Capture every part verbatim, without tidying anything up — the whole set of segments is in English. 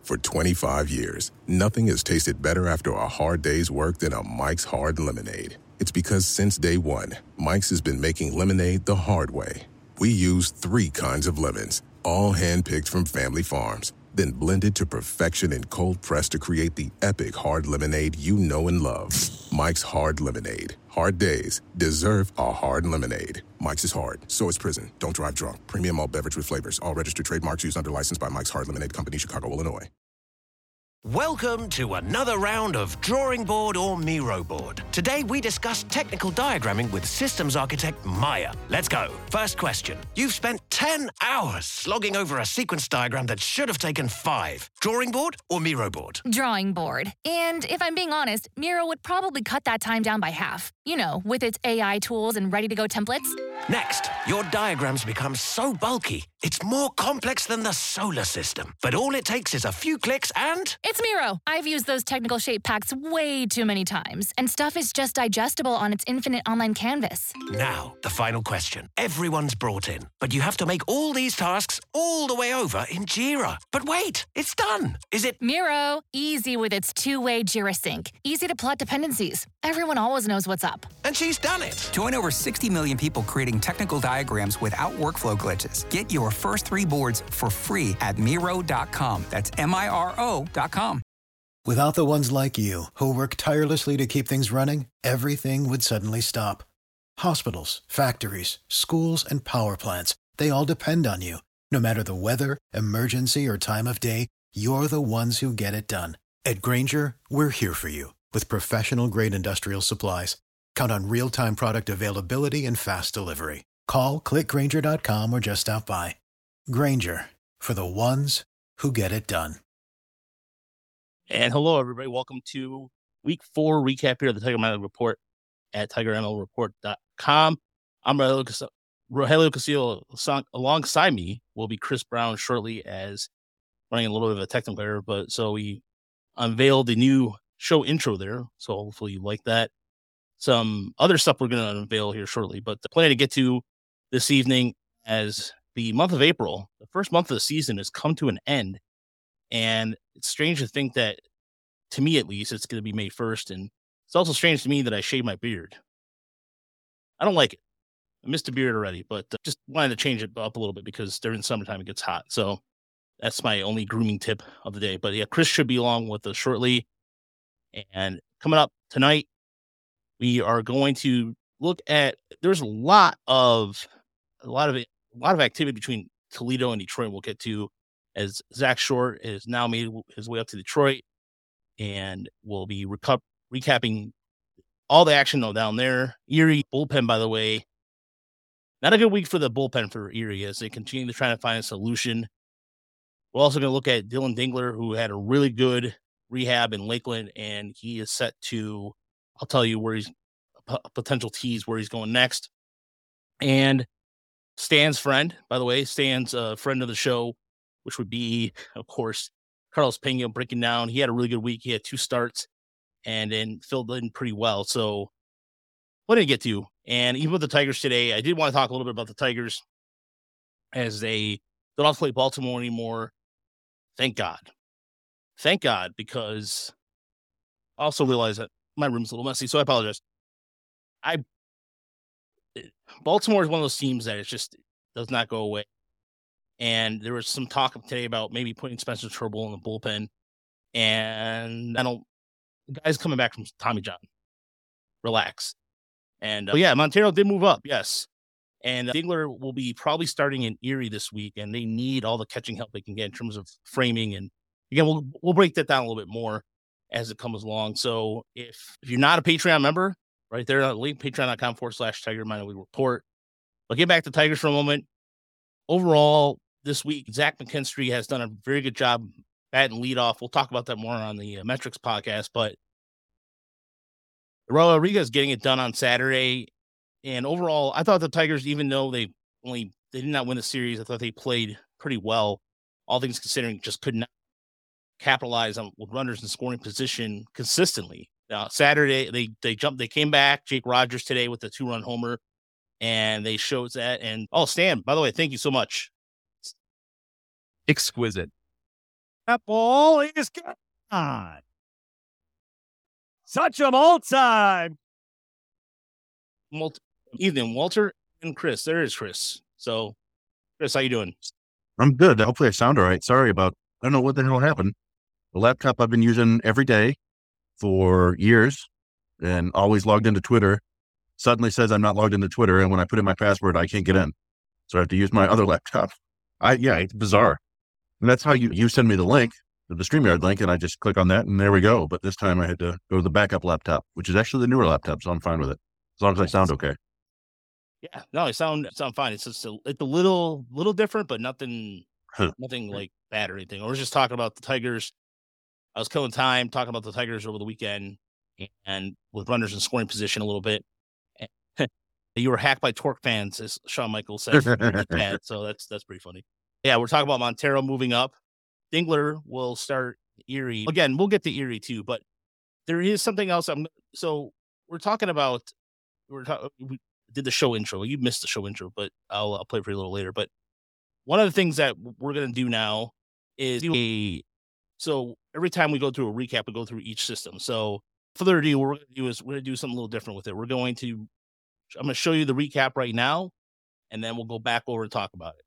For twenty-five years, nothing has tasted better after a hard day's work than a Mike's Hard Lemonade. It's because since day one, Mike's has been making lemonade the hard way. We use three kinds of lemons, all hand-picked from family farms, then blended to perfection and cold pressed to create the epic hard lemonade you know and love. Mike's Hard Lemonade. Hard days deserve a hard lemonade. Mike's is hard, so is prison. Don't drive drunk. Premium malt beverage with flavors. All registered trademarks used under license by Mike's Hard Lemonade Company, Chicago, Illinois. Welcome to another round of Drawing Board or Miro Board. Today we discuss technical diagramming with systems architect Maya. Let's go. First question. You've spent ten hours slogging over a sequence diagram that should have taken five. Drawing board or Miro board? Drawing board. And if I'm being honest, Miro would probably cut that time down by half. You know, with its A I tools and ready-to-go templates. Next, your diagrams become so bulky, it's more complex than the solar system. But all it takes is a few clicks and... It's Miro. I've used those technical shape packs way too many times, and stuff is just digestible on its infinite online canvas. Now, the final question. Everyone's brought in, but you have to make all these tasks all the way over in Jira. But wait, it's done. Is it... Miro. Easy with its two-way Jira sync. Easy to plot dependencies. Everyone always knows what's up. And she's done it. Join over sixty million people creating technical diagrams without workflow glitches. Get your first three boards for free at Miro dot com. That's M I R O dot com. Without the ones like you, who work tirelessly to keep things running, everything would suddenly stop. Hospitals, factories, schools, and power plants, they all depend on you. No matter the weather, emergency, or time of day, you're the ones who get it done. At Grainger, we're here for you with professional-grade industrial supplies. Count on real-time product availability and fast delivery. Call, click Grainger dot com, or just stop by. Grainger, for the ones who get it done. And hello, everybody. Welcome to week four recap here of the Tiger Mile Report at tiger m l report dot com. I'm Rogelio Castillo. Alongside me will be Chris Brown shortly, as running a little bit of a technical error, but so we unveiled the new show intro there. So hopefully you like that. Some other stuff we're going to unveil here shortly, but the plan to get to this evening, as the month of April, the first month of the season, has come to an end. And it's strange to think that, to me at least, it's going to be May first. And it's also strange to me that I shaved my beard. I don't like it. I missed a beard already, but uh, just wanted to change it up a little bit because during the summertime it gets hot. So that's my only grooming tip of the day. But yeah, Chris should be along with us shortly. And coming up tonight, we are going to look at, there's a lot of, a lot of, a lot of activity between Toledo and Detroit we'll get to, as Zach Short has now made his way up to Detroit, and we'll be recu- recapping all the action though down there. Erie bullpen, by the way, not a good week for the bullpen for Erie as they continue to try to find a solution. We're also going to look at Dylan Dingler, who had a really good rehab in Lakeland, and he is set to, I'll tell you where he's a potential tease where he's going next. And Stan's friend, by the way, Stan's a friend of the show, which would be, of course, Carlos Pena, breaking down. He had a really good week. He had two starts and then filled in pretty well. So what did I get to? And even with the Tigers today, I did want to talk a little bit about the Tigers as they don't have to play Baltimore anymore. Thank God. Thank God, because I also realize that my room's a little messy, so I apologize. I Baltimore is one of those teams that it just does not go away. And there was some talk today about maybe putting Spencer Turnbull in the bullpen. And I don't, the guy's coming back from Tommy John. Relax. And uh, yeah, Montero did move up, yes. And uh, Dingler will be probably starting in Erie this week, and they need all the catching help they can get in terms of framing. And again, we'll we'll break that down a little bit more as it comes along. So if, if you're not a Patreon member, right there, link patreon.com forward slash Tiger Minor League Report. But get back to Tigers for a moment. Overall, this week, Zach McKinstry has done a very good job batting leadoff. We'll talk about that more on the uh, Metrics podcast, but Rodriguez getting it done on Saturday. And overall, I thought the Tigers, even though they only, they did not win the series, I thought they played pretty well. All things considering, just could not capitalize on with runners in scoring position consistently. Now, Saturday, they, they jumped, they came back. Jake Rogers today with the two run homer, and they showed that. And oh, Stan, by the way, thank you so much. Exquisite. That ball is gone. Such a ball time. Multi- Evening, Walter and Chris. There is Chris. So, Chris, how you doing? I'm good. Hopefully I sound all right. Sorry about, I don't know what the hell happened. The laptop I've been using every day for years and always logged into Twitter suddenly says I'm not logged into Twitter. And when I put in my password, I can't get in. So I have to use my other laptop. I, yeah, it's bizarre. And that's how you, you send me the link, the StreamYard link, and I just click on that and there we go. But this time I had to go to the backup laptop, which is actually the newer laptop. So I'm fine with it. As long as I sound okay. Yeah, no, it sound sound fine. It's just a, it's a little little different, but nothing Huh. nothing like bad or anything. I was just talking about the Tigers. I was killing time talking about the Tigers over the weekend and with runners in scoring position a little bit. You were hacked by Torque fans, as Shawn Michaels said. So that's that's pretty funny. Yeah, we're talking about Montero moving up. Dingler will start Erie again. We'll get to Erie too, but there is something else. I'm so we're talking about. We're talking. We did the show intro. You missed the show intro, but I'll I'll play it for you a little later. But one of the things that we're gonna do now is do a. So every time we go through a recap, we go through each system. So further ado, what we're gonna do is we're gonna do something a little different with it. We're going to. I'm gonna show you the recap right now, and then we'll go back over and talk about it.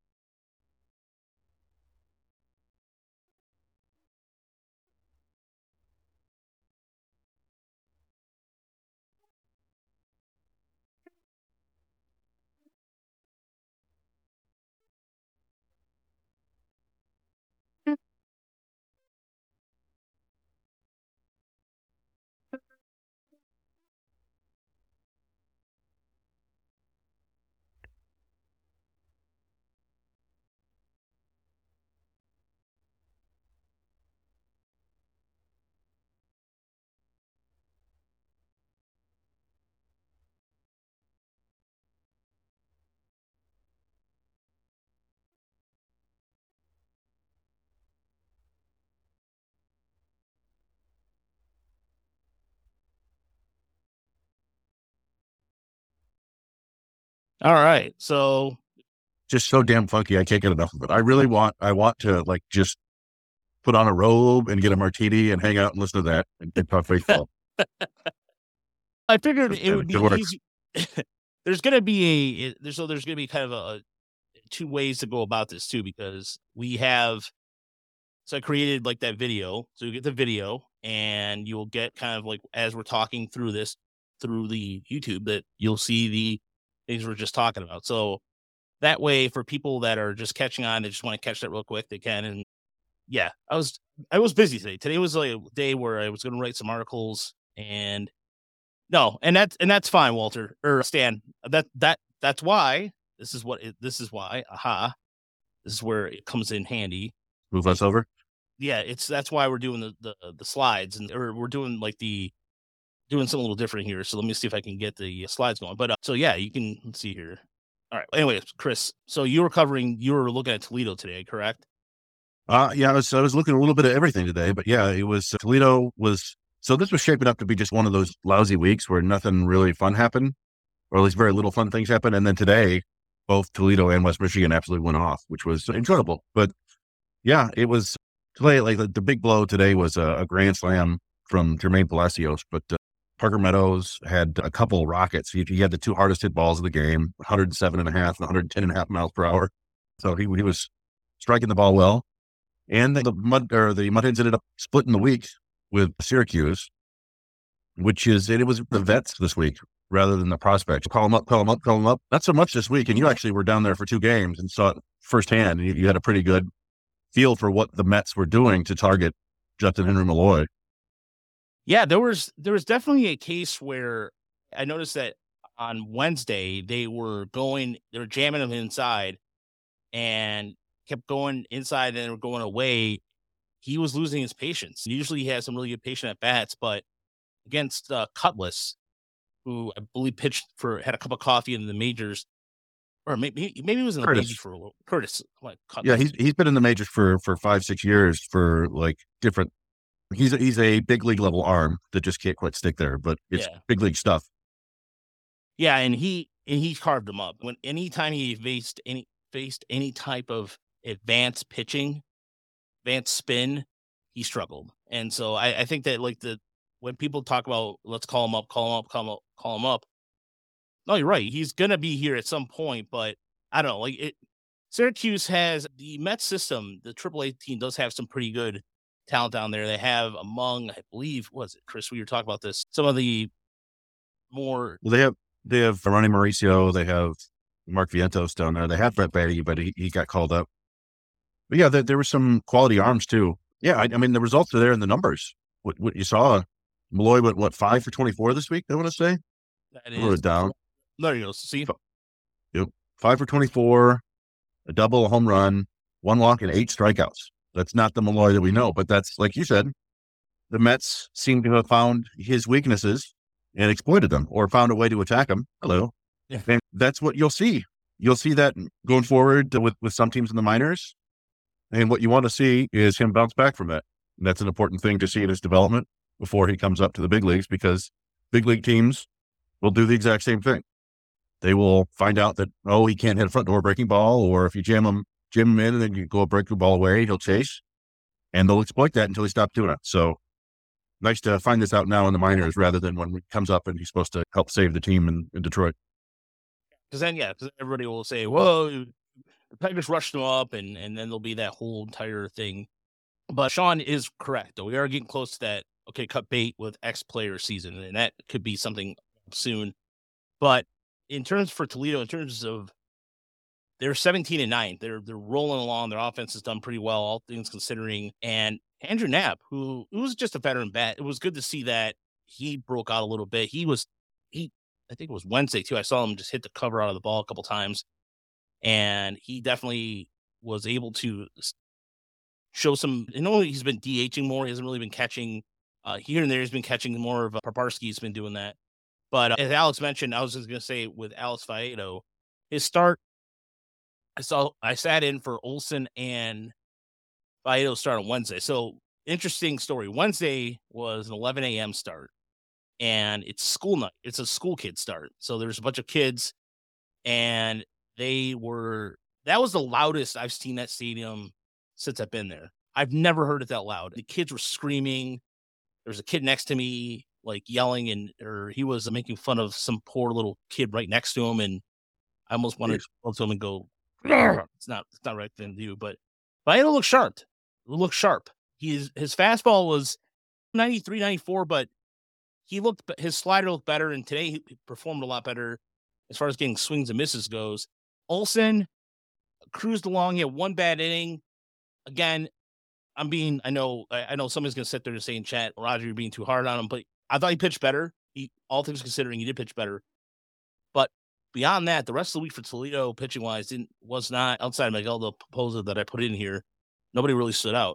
All right, so Just so damn funky. I can't get enough of it. I really want, I want to like just put on a robe and get a martini and hang out and listen to that and, and talk baseball. I figured Just- it would be it works. easy. There's gonna be a there's so there's gonna be kind of a, a two ways to go about this too, because we have so I created like that video. So you get the video and you'll get kind of like as we're talking through this through the YouTube that you'll see the things we're just talking about. So that way for people that are just catching on, they just want to catch that real quick, they can. And yeah, I was I was busy today. Today was like a day where I was gonna write some articles and no, and that's and that's fine, Walter or Stan. That that that's why this is what it, this is why. Aha, this is where it comes in handy. Move us over. Yeah, it's that's why we're doing the the, the slides and or we're doing like the doing something a little different here. So let me see if I can get the slides going. But uh, so yeah, you can let's see here. All right. Anyways, Chris, so you were covering, you were looking at Toledo today, correct? Uh, yeah, I was, I was looking at a little bit of everything today, but yeah, it was, uh, Toledo was, so this was shaping up to be just one of those lousy weeks where nothing really fun happened, or at least very little fun things happened. And then today, both Toledo and West Michigan absolutely went off, which was enjoyable. But yeah, it was today, like the, the big blow today was a, a grand slam from Jermaine Palacios, but uh, Parker Meadows had a couple rockets. He, he had the two hardest hit balls of the game, one hundred seven and a half and one hundred ten and a half miles per hour. So he, he was striking the ball well. And the mud or the Mud Hens ended up splitting the week with Syracuse, which is, it was the vets this week rather than the prospects. Call them up, call them up, call them up. Not so much this week. And you actually were down there for two games and saw it firsthand. And you, you had a pretty good feel for what the Mets were doing to target Justin Henry Malloy. Yeah, there was there was definitely a case where I noticed that on Wednesday they were going, they were jamming him inside and kept going inside and they were going away. He was losing his patience. Usually he has some really good patient at bats, but against uh, Cutlass, who I believe pitched for, had a cup of coffee in the majors, or maybe maybe he was in the Curtis. majors for a little. Curtis, like Yeah, Cutlass. he's he's been in the majors for for five, six years for like different. He's a, he's a big league level arm that just can't quite stick there, but it's Yeah. big league stuff. Yeah, and he and he carved him up. When anytime he faced any faced any type of advanced pitching, advanced spin, he struggled. And so I, I think that like the when people talk about let's call him up, call him up, call him up, call him up. No, you're right. He's gonna be here at some point, but I don't know. Like it, Syracuse has the Mets system. The triple A team does have some pretty good talent down there. They have among, I believe, was it Chris? We were talking about this. Some of the more Well, they have they have Ronnie Mauricio, they have Mark Vientos down there. They have Brett Baty, but he, he got called up. But yeah, there, there were some quality arms too. Yeah, I, I mean the results are there in the numbers. What what you saw, Malloy went what five for twenty four this week? I want to say. that A little is down. there you go. See, Yep, five for twenty four, a double, a home run, one walk, and eight strikeouts. That's not the Malloy that we know, but that's like you said. The Mets seem to have found his weaknesses and exploited them, or found a way to attack him. Hello, Yeah. and that's what you'll see. You'll see that going forward with with some teams in the minors. And what you want to see is him bounce back from that. And that's an important thing to see in his development before he comes up to the big leagues, because big league teams will do the exact same thing. They will find out that, oh, he can't hit a front door breaking ball, or if you jam him, jam him in and then you go a breakthrough ball away, he'll chase. And they'll exploit that until he stops doing it. So nice to find this out now in the minors rather than when it comes up and he's supposed to help save the team in, in Detroit. because then yeah, because everybody will say, "Whoa, the Tigers rushed him up," and and then there'll be that whole entire thing. But Sean is correct, though. We are getting close to that. Okay, cut bait with X player season, and that could be something soon. But in terms for Toledo, in terms of they're seventeen and nine, they're they're rolling along. Their offense has done pretty well, all things considering. And Andrew Knapp, who, who was just a veteran bat, it was good to see that he broke out a little bit. He was he, I think it was Wednesday too. I saw him just hit the cover out of the ball a couple times, and he definitely was able to show some. You know, he's been DHing more. He hasn't really been catching uh, here and there. He's been catching more of. Uh, Paparski's been doing that. But uh, as Alex mentioned, I was just going to say with Alex Faedo, his start. I saw. I sat in for Olson and Faedo start on Wednesday. So interesting story. Wednesday was an eleven a.m. start, and it's school night. It's a school kid start. So there's a bunch of kids, and they were. That was the loudest I've seen that stadium since I've been there. I've never heard it that loud. The kids were screaming. There was a kid next to me, like yelling, and or he was making fun of some poor little kid right next to him, and I almost wanted to go to him and go, it's not, it's not the right thing to do, but Faedo looked sharp. Looked sharp. He's his fastball was ninety-three, ninety-four, but he looked his slider looked better, and today he performed a lot better as far as getting swings and misses goes. Olson cruised along. He had one bad inning. Again, I'm being. I know. I, I know somebody's gonna sit there and say in chat, Roger, you're being too hard on him, but I thought he pitched better. He, all things considering, he did pitch better. But beyond that, the rest of the week for Toledo, pitching wise, didn't was not outside of Miguel Del Pozo that I put in here. Nobody really stood out.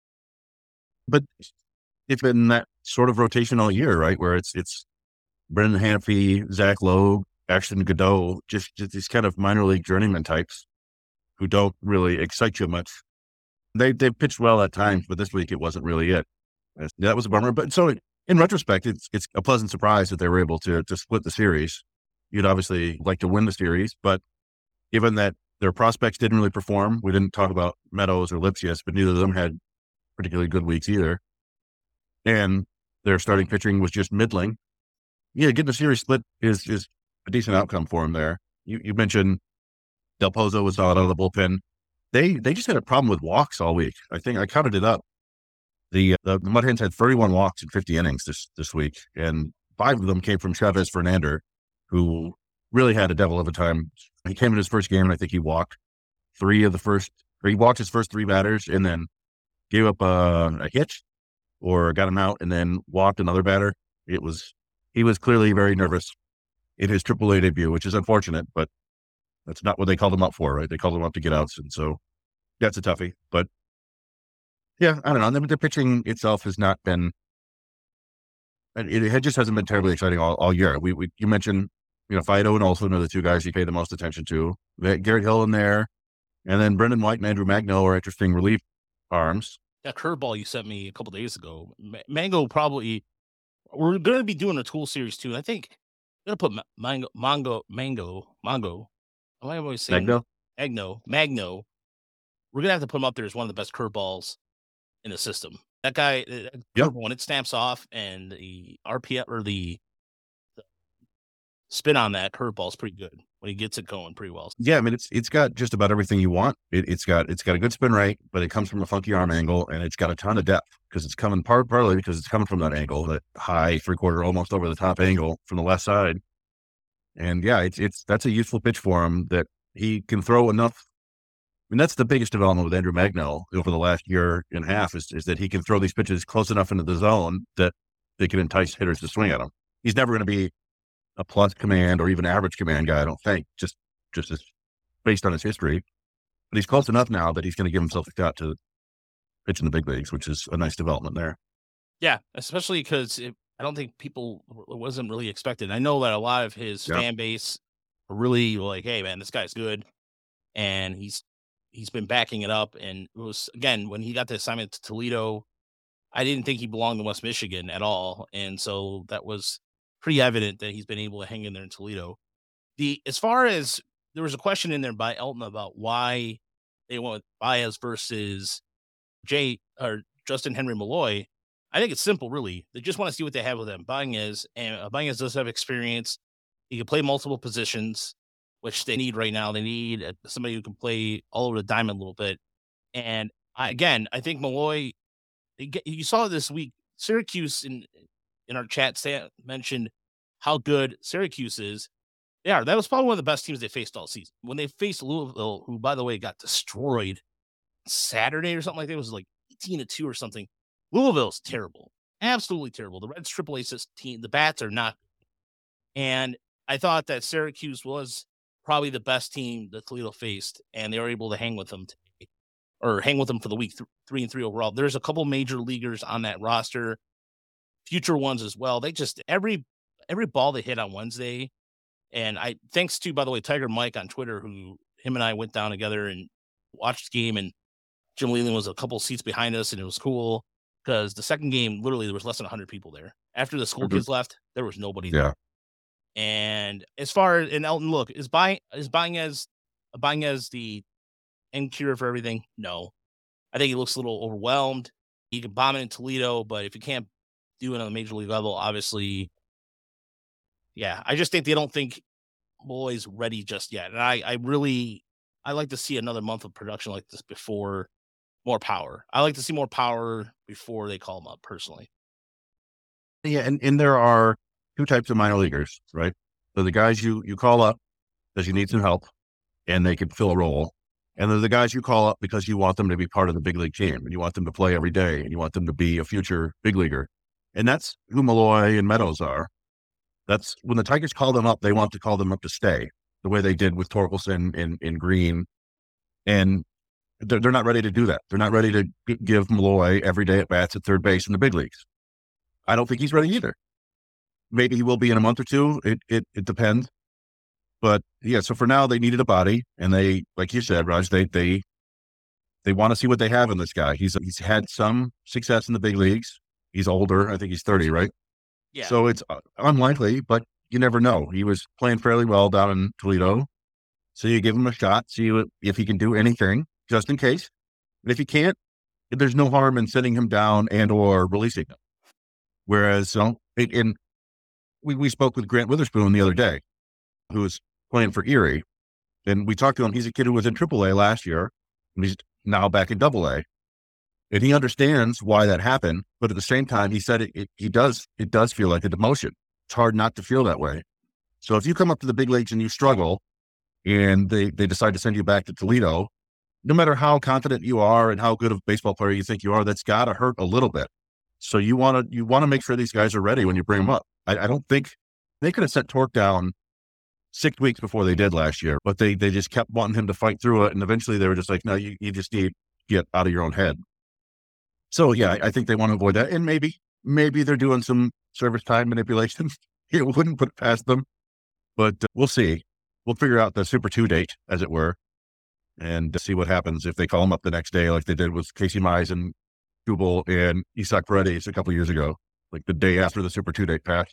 But it's been that sort of rotation all year, right? Where it's it's Brendan Hanafy, Zach Lowe, Ashton Godot, just, just these kind of minor league journeyman types who don't really excite you much. They they pitched well at times, but this week it wasn't really it. That was a bummer. But so in retrospect, it's it's a pleasant surprise that they were able to to split the series. You'd obviously like to win the series, but given that their prospects didn't really perform, we didn't talk about Meadows or Lipsius, but neither of them had particularly good weeks either. And their starting pitching was just middling. Yeah, getting the series split is is a decent outcome for them there. You you mentioned Del Pozo was out of the bullpen. They they just had a problem with walks all week. I think I counted it up. The the, the Mud Hens had thirty-one walks in fifty innings this this week, and five of them came from Chavez Fernander, who really had a devil of a time. He came in his first game, and I think he walked three of the first, or he walked his first three batters, and then gave up a, a hit, or got him out, and then walked another batter. It was he was clearly very nervous in his triple A debut, which is unfortunate, but that's not what they called him up for, right? They called him up to get outs, and so that's a toughie. But yeah, I don't know. The, the pitching itself has not been. It, it just hasn't been terribly exciting all, all year. We, we you mentioned, you know, Faedo and Olson are the two guys you pay the most attention to. Garrett Hill in there, and then Brendan White and Andrew Magno are interesting relief arms. That curveball you sent me a couple days ago, Mango probably. We're going to be doing a tool series too. I think I'm going to put Mango, Mango, Mango, Mango. Am I always saying Magno? Magno, Magno. We're going to have to put him up there as one of the best curveballs in the system. That guy, uh, Yep. when it stamps off and the R P M or the, the spin on that curveball is pretty good when he gets it going pretty well. Yeah, I mean it's it's got just about everything you want. It, it's got it's got a good spin rate, but it comes from a funky arm angle, and it's got a ton of depth because it's coming part partly because it's coming from that angle, that high three quarter, almost over the top angle from the left side. And yeah, it's it's that's a useful pitch for him that he can throw enough. I mean, that's the biggest development with Andrew Magnell over the last year and a half is, is that he can throw these pitches close enough into the zone that they can entice hitters to swing at him. He's never going to be a plus command or even average command guy, I don't think, just just as based on his history. But he's close enough now that he's going to give himself a shot to pitch in the big leagues, which is a nice development there. Yeah, especially because I don't think people it wasn't really expected. I know that a lot of his Yeah. fan base are really like, "Hey, man, this guy's good," and he's he's been backing it up. And it was again when he got the assignment to Toledo, I didn't think he belonged in West Michigan at all, and so that was pretty evident that he's been able to hang in there in Toledo. The as far as there was a question in there by Elton about why they went with Baez versus Jay or Justin Henry Malloy. I think it's simple, really. They just want to see what they have with him. Baez, and uh, Baez does have experience. He can play multiple positions, which they need right now. They need uh, somebody who can play all over the diamond a little bit. And I, again, I think Malloy, you get- you saw this week, Syracuse in in our chat Stan mentioned how good Syracuse is. Yeah, that was probably one of the best teams they faced all season. When they faced Louisville, who, by the way, got destroyed Saturday or something like that, it was like eighteen to two or something. Louisville's terrible. Absolutely terrible. The Reds triple A team, the bats are not. And I thought that Syracuse was probably the best team that Toledo faced, and they were able to hang with them today, or hang with them for the week th- three and three overall. There's a couple major leaguers on that roster, future ones as well. They just every every ball they hit on Wednesday. And I thanks to, by the way, Tiger Mike on Twitter, who him and I went down together and watched the game, and Jim Leland was a couple seats behind us, and it was cool because the second game, literally, there was less than one hundred people there. After the school Mhm. kids left, there was nobody Yeah. there. And as far as, and Elton, look, is buying is buying as buying as the end cure for everything? No. I think he looks a little overwhelmed. He can bomb it in Toledo, but if you can't do it on a major league level, obviously, yeah, I just think they don't think Malloy's ready just yet. And I, I really, I like to see another month of production like this before more power. I like to see more power before they call him up personally. Yeah, and, and there are two types of minor leaguers, right? So the guys you you call up because you need some help and they can fill a role. And they're the guys you call up because you want them to be part of the big league team and you want them to play every day and you want them to be a future big leaguer. And that's who Malloy and Meadows are. That's when the Tigers call them up, they want to call them up to stay the way they did with Torkelson and, and Green. And they're, they're not ready to do that. They're not ready to g- give Malloy every day at bats at third base in the big leagues. I don't think he's ready either. Maybe he will be in a month or two. It it, it depends. But yeah, so for now they needed a body, and they, like you said, Raj, they they they want to see what they have in this guy. He's he's had some success in the big leagues. He's older. I think he's thirty, right? Yeah. So it's uh, unlikely, but you never know. He was playing fairly well down in Toledo, so you give him a shot, see what, if he can do anything, just in case. And if he can't, there's no harm in sitting him down and or releasing him. Whereas, so it, in we we spoke with Grant Witherspoon the other day, who was playing for Erie, and we talked to him. He's a kid who was in triple A last year, and he's now back in double A. And he understands why that happened, but at the same time, he said it, it, he does it does feel like a demotion. It's hard not to feel that way. So if you come up to the big leagues and you struggle, and they, they decide to send you back to Toledo, no matter how confident you are and how good of a baseball player you think you are, that's got to hurt a little bit. So you want to you want to make sure these guys are ready when you bring them up. I, I don't think they could have sent Torque down six weeks before they did last year, but they they just kept wanting him to fight through it, and eventually they were just like, no, you, you just need to get out of your own head. So yeah, I, I think they want to avoid that, and maybe maybe they're doing some service time manipulation. It wouldn't put it past them, but uh, we'll see. We'll figure out the Super Two date, as it were, and see what happens if they call him up the next day, like they did with Casey Mize and Jubal and Isaac Paredes a couple years ago, like the day after the Super Two date passed.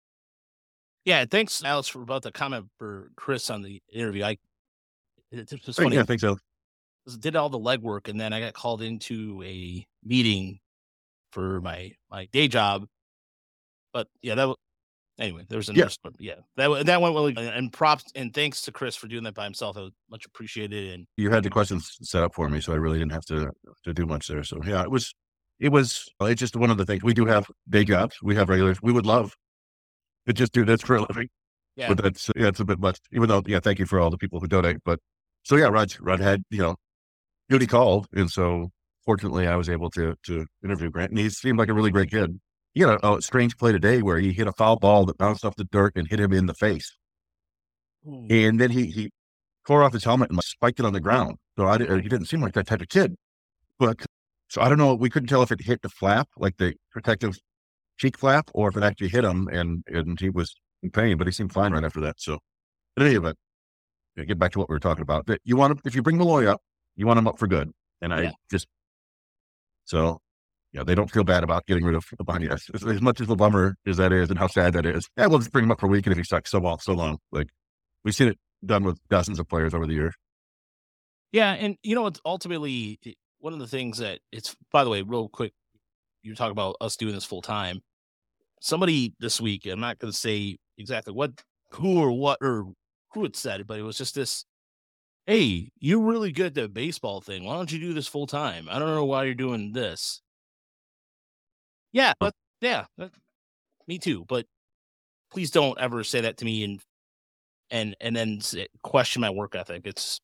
Yeah, thanks, Alex, for about the comment for Chris on the interview. I it, it was Oh, funny. yeah, I think so. Did all the legwork, and then I got called into a meeting for my my day job. But yeah, that was anyway. There was another, yeah. yeah, that that went well. And props and thanks to Chris for doing that by himself. It was much appreciated. And you had the questions set up for me, so I really didn't have to to do much there. So yeah, it was it was it's just one of the things. We do have day jobs. We have regulars. We would love to just do this for a living. Yeah, but that's yeah, it's a bit much. Even though yeah, thank you for all the people who donate. But so yeah, Rod Rod had you know duty called, and so fortunately I was able to to interview Grant, and he seemed like a really great kid. He had a, a strange play today where he hit a foul ball that bounced off the dirt and hit him in the face. Hmm. And then he, he tore off his helmet and spiked it on the ground. So I, he didn't seem like that type of kid. But so I don't know. We couldn't tell if it hit the flap, like the protective cheek flap, or if it actually hit him and, and he was in pain, but he seemed fine right after that. So in any event, get back to what we were talking about. That you want to, if you bring Malloy up, you want him up for good. And I yeah. just, so yeah, they don't feel bad about getting rid of Ibanez. As, as much as the bummer as that is and how sad that is, yeah, we'll just bring him up for a week and if he sucks so long, so long. Like, we've seen it done with dozens of players over the years. Yeah, and you know, it's ultimately one of the things that it's, by the way, real quick, you talk about us doing this full time. Somebody this week, I'm not going to say exactly what, who or what, or who had said it, but it was just this, hey, you're really good at the baseball thing. Why don't you do this full time? I don't know why you're doing this. Yeah, but yeah, that, me too. But please don't ever say that to me and and and then say, question my work ethic. It's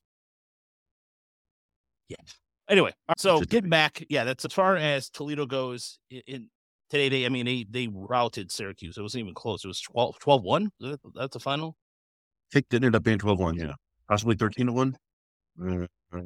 yeah. Anyway, so getting back, yeah, that's as far as Toledo goes. In, in today, they I mean they they routed Syracuse. It wasn't even close. It was twelve one. That's the final. I think it ended up being twelve one. Yeah, possibly thirteen to one. Uh,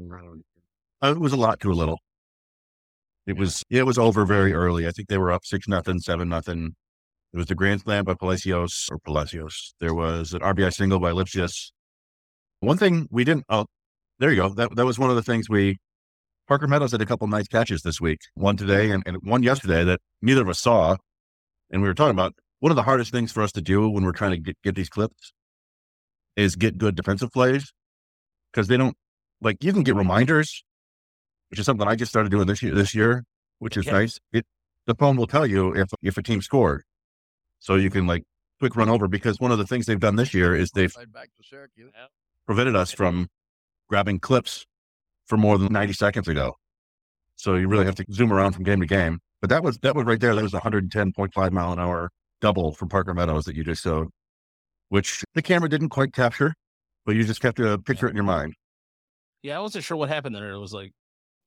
it was a lot to a little. It was it was over very early. I think they were up six nothing, seven nothing. It was the grand slam by Palacios or Palacios. There was an R B I single by Lipsius. One thing we didn't. Oh, there you go. That that was one of the things we. Parker Meadows had a couple nice catches this week. One today and, and one yesterday that neither of us saw. And we were talking about one of the hardest things for us to do when we're trying to get, get these clips is get good defensive plays because they don't like you can get reminders. Which is something I just started doing this year, this year, which is yeah. nice. It, the phone will tell you if if a team scored. So you can like quick run over because one of the things they've done this year is they've back to Syracuse. prevented us from grabbing clips for more than ninety seconds ago. So you really have to zoom around from game to game. But that was, that was right there. That was a one ten point five mile an hour double from Parker Meadows that you just showed, which the camera didn't quite capture, but you just kept to picture it in your mind. Yeah. I wasn't sure what happened there. It was like,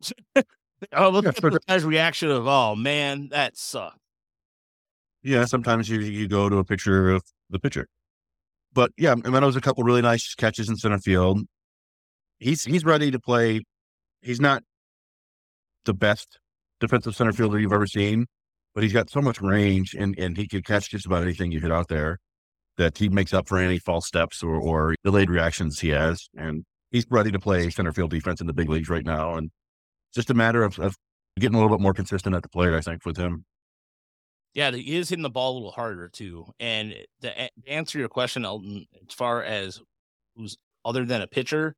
oh, look yeah, at the guy's reaction of, oh man, that sucked. Yeah, sometimes you you go to a picture of the pitcher, but yeah, Meadows a couple really nice catches in center field. He's he's ready to play. He's not the best defensive center fielder you've ever seen, but he's got so much range and and he can catch just about anything you hit out there that he makes up for any false steps or or delayed reactions he has, and he's ready to play center field defense in the big leagues right now, and. Just a matter of, of getting a little bit more consistent at the plate, I think, with him. Yeah, he is hitting the ball a little harder, too. And to answer your question, Elton, as far as who's other than a pitcher,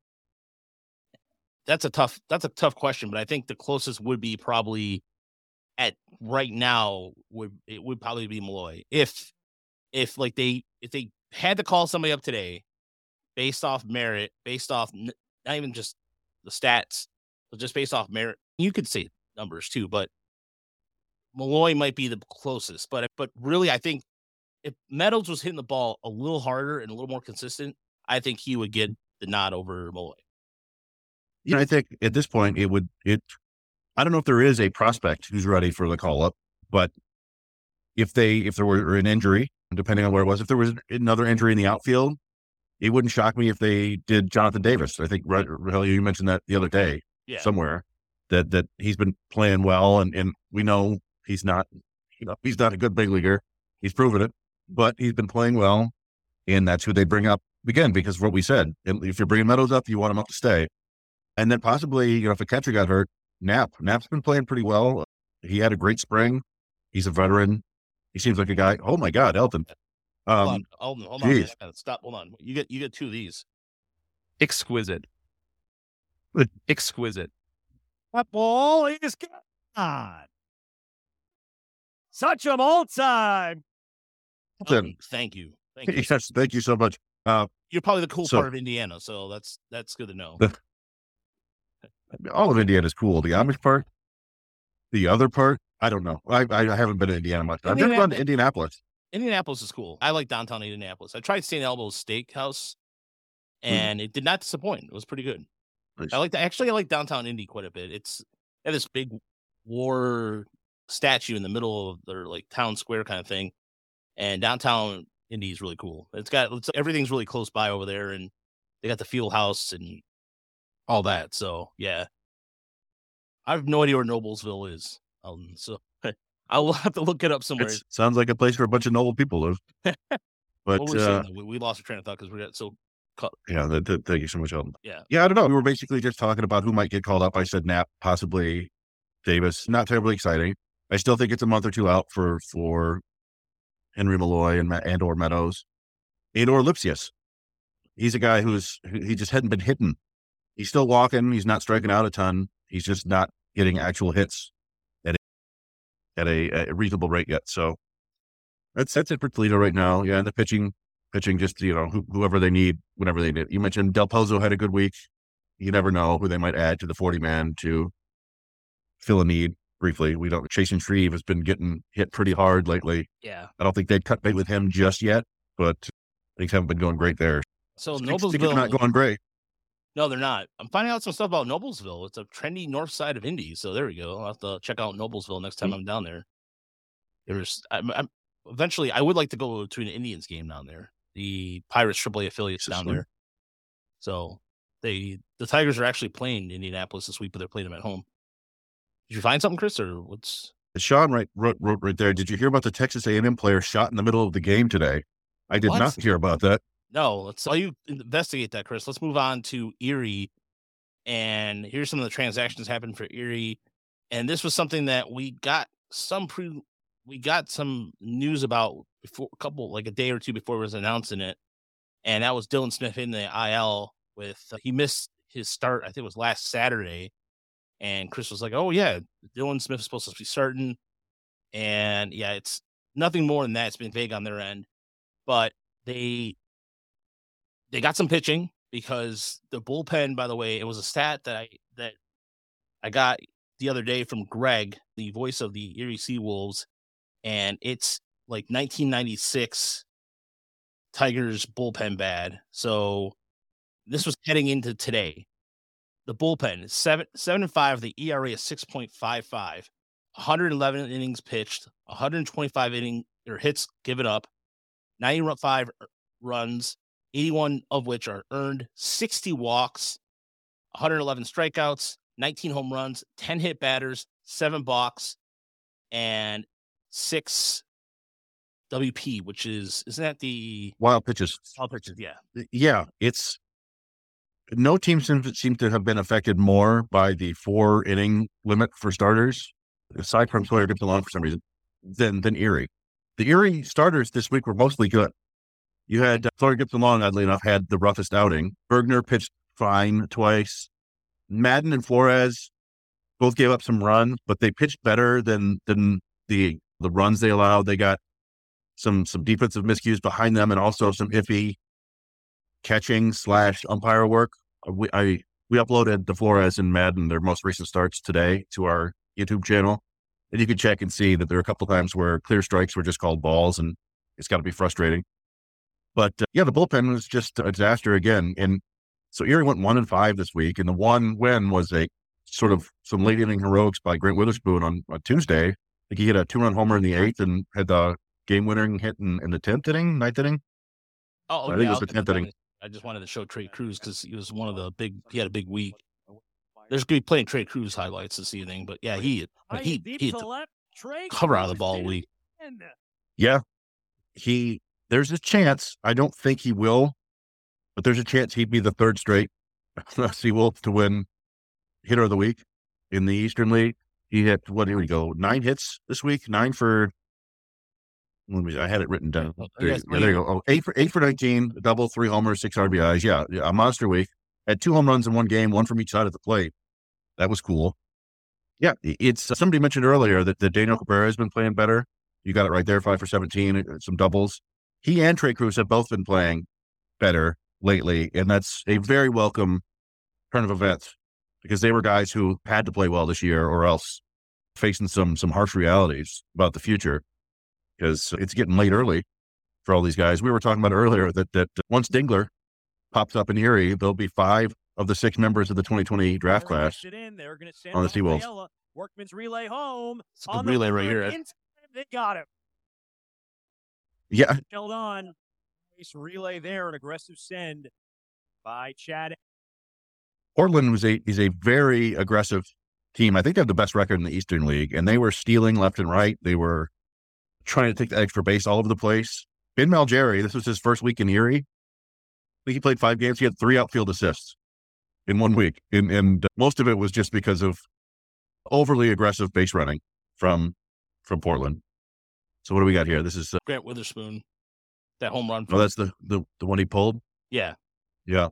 that's a tough that's a tough question. But I think the closest would be probably at right now would it would probably be Malloy. If if like they if they had to call somebody up today based off merit, based off not even just the stats. So just based off merit, you could say numbers too, but Malloy might be the closest. But but really, I think if Meadows was hitting the ball a little harder and a little more consistent, I think he would get the nod over Malloy. You know, I think at this point it would it. I don't know if there is a prospect who's ready for the call up, but if they if there were an injury, depending on where it was, if there was another injury in the outfield, it wouldn't shock me if they did Jonathan Davis. I think Rogelio, you mentioned that the other day. Yeah. Somewhere that, that he's been playing well and, and we know he's not, you know, he's not a good big leaguer. He's proven it, but he's been playing well and that's who they bring up again, because of what we said, if you're bringing Meadows up, you want him up to stay. And then possibly, you know, if a catcher got hurt, Knapp, Knapp's been playing pretty well. He had a great spring. He's a veteran. He seems like a guy. Oh my God, Elton. Um, hold on, hold on, hold on. Man. Stop. Hold on. You get, you get two of these. Exquisite. Exquisite. That ball is gone. Touch 'em all time. Oh, thank you. Thank you. Yes, thank you so much. Uh, You're probably the cool so- part of Indiana, so that's that's good to know. all of Indiana is cool. The Amish part, the other part, I don't know. I I haven't been to Indiana much. I've never gone to Indianapolis. Indianapolis is cool. I like downtown Indianapolis. I tried Saint Elmo's Steakhouse, and it did not disappoint. It was pretty good. Nice. I like that. Actually, I like downtown Indy quite a bit. It's they have this big war statue in the middle of their like town square kind of thing, and downtown Indy is really cool. It's got it's, everything's really close by over there, and they got the field house and all that. So yeah, I have no idea where Noblesville is. Um, so I'll have to look it up somewhere. It sounds like a place where a bunch of noble people live. But what were we uh, saying? We, we lost our train of thought because we got so cut. yeah, th- th- thank you so much, Elton. Yeah. Yeah, I don't know. We were basically just talking about who might get called up. I said Knapp, possibly Davis. Not terribly exciting. I still think it's a month or two out for for Henry Malloy and and or Meadows, and or Lipsius. He's a guy who's he just hadn't been hitting. He's still walking. He's not striking out a ton. He's just not getting actual hits at a, at a, a reasonable rate yet. So that's that's it for Toledo right now. Yeah, and the pitching pitching just you know who, whoever they need whenever they need. You mentioned Del Pozo had a good week. You never know who they might add to the forty man to fill a need. Briefly, we don't. Chasing Shreve has been getting hit pretty hard lately. Yeah. I don't think they'd cut bait with him just yet, but things haven't been going great there. So Things- things Noblesville are not going great. No, they're not. I'm finding out some stuff about Noblesville. It's a trendy north side of Indy. So there we go. I'll have to check out Noblesville next time Mhm. I'm down there. There's, I'm, I'm, eventually, I would like to go to an Indians game down there. The Pirates triple A affiliates This down one? there. So they, the Tigers are actually playing Indianapolis this week, but they're playing them at home. Did you find something, Chris, or what's? Sean right, wrote, wrote right there. Did you hear about the Texas A and M player shot in the middle of the game today? I did What? not hear about that. No, let's let you investigate that, Chris. Let's move on to Erie. And here's some of the transactions happened for Erie. And this was something that we got some pre we got some news about before a couple like a day or two before it was announcing it. And that was Dylan Smith in the I L with uh, he missed his start, I think it was last Saturday. And Chris was like, "Oh yeah, Dylan Smith is supposed to be starting." And yeah, it's nothing more than that. It's been vague on their end. But they they got some pitching because the bullpen, by the way, it was a stat that I that I got the other day from Greg, the voice of the Erie Seawolves, and it's like nineteen ninety-six Tigers bullpen bad. So this was heading into today. The bullpen is seven seven and five. The E R A is six point five five. one hundred eleven innings pitched, one hundred twenty-five inning or hits given up, ninety-five runs, eighty-one of which are earned, sixty walks, one hundred eleven strikeouts, nineteen home runs, ten hit batters, seven balks, and six W P, which is isn't that the Wild pitches. wild pitches? Yeah. Yeah, it's no team seems seem to have been affected more by the four inning limit for starters, aside from Sawyer Gibson Long for some reason, than than Erie. The Erie starters this week were mostly good. You had uh, Sawyer Gibson Long, oddly enough, had the roughest outing. Bergner pitched fine twice. Madden and Flores both gave up some runs, but they pitched better than than the the runs they allowed. They got some some defensive miscues behind them, and also some iffy catching slash umpire work. We I we uploaded the Flores and Madden, their most recent starts today, to our YouTube channel, and you can check and see that there are a couple times where clear strikes were just called balls, and it's got to be frustrating. But uh, yeah, the bullpen was just a disaster again, and so Erie went one and five this week, and the one win was a sort of some late inning heroics by Grant Witherspoon on, on Tuesday. I think he hit a two run homer in the eighth and had the game winning hit in, in the tenth inning, ninth inning. Oh, I think it was I'll the get tenth to that. inning. I just wanted to show Trey Cruz because he was one of the big. He had a big week. There's going to be playing Trey Cruz highlights this evening, but yeah, he he he hit the cover out of the ball week. Yeah, he. There's a chance. I don't think he will, but there's a chance he'd be the third straight Seawolf to win hitter of the week in the Eastern League. He hit, what did he go? Nine hits this week. Nine for. Let me, I had it written down. There, Yes, yeah, there you go. Oh, eight for eight for nineteen, a double, three homers, six R B Is. Yeah, yeah, a monster week. Had two home runs in one game, one from each side of the plate. That was cool. Yeah, it's somebody mentioned earlier that, that Daniel Cabrera has been playing better. You got it right there, five for seventeen, some doubles. He and Trey Cruz have both been playing better lately, and that's a very welcome turn of events because they were guys who had to play well this year or else facing some some harsh realities about the future because it's getting late early for all these guys. We were talking about earlier that that once Dingler pops up in Erie, there'll be five of the six members of the twenty twenty draft class in. They're gonna send on the Seawolves. Ayala. Workman's relay home. It's a good relay right here. In- they got him. Yeah. Held on. Nice relay there, an aggressive send by Chad. Portland was a is a very aggressive team. I think they have the best record in the Eastern League, and they were stealing left and right. They were trying to take the extra base all over the place. Ben Malgeri, this was his first week in Erie. I think he played five games. He had three outfield assists in one week, and, and most of it was just because of overly aggressive base running from from Portland. So what do we got here? This is uh, Grant Witherspoon, that home run. Oh, that's the, the the one he pulled. Yeah, yeah,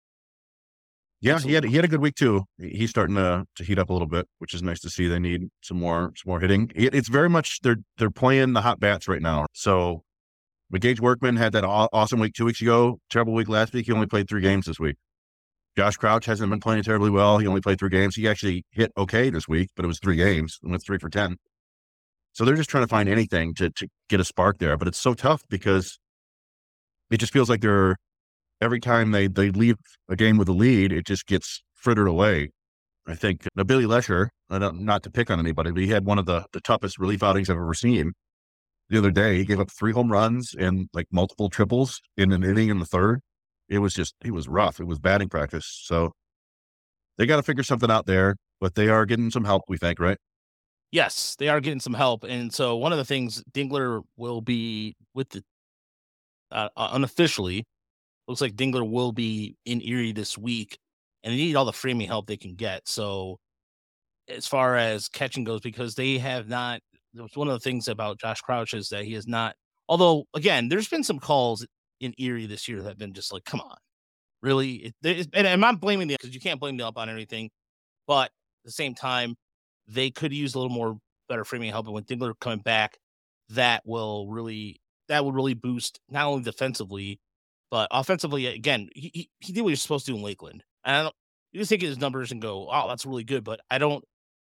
yeah. Absolutely. He had he had a good week too. He's starting to to heat up a little bit, which is nice to see. They need some more some more hitting. It, it's very much they're they're playing the hot bats right now. So McGage Workman had that aw- awesome week two weeks ago. Terrible week last week. He only played three games this week. Josh Crouch hasn't been playing terribly well. He only played three games. He actually hit okay this week, but it was three games and went three for ten. So they're just trying to find anything to to get a spark there. But it's so tough because it just feels like they're every time they, they leave a game with a lead, it just gets frittered away. I think now Billy Lesher, I don't, not to pick on anybody, but he had one of the, the toughest relief outings I've ever seen. The other day, he gave up three home runs and like multiple triples in an inning in the third. It was just, it was rough. It was batting practice. So they got to figure something out there, but they are getting some help, we think, right? Yes, they are getting some help. And so one of the things Dingler will be with the uh, unofficially, looks like Dingler will be in Erie this week, and they need all the framing help they can get. So as far as catching goes, because they have not, it was one of the things about Josh Crouch is that he has not, although again, there's been some calls in Erie this year that have been just like, come on, really? It, it, and I'm not blaming them because you can't blame them up on anything, but at the same time, they could use a little more better framing help. And when Dingler coming back, that will really, that would really boost not only defensively, but offensively. Again, he, he, he did what he was supposed to do in Lakeland. And I don't, you just take his numbers and go, oh, that's really good. But I don't,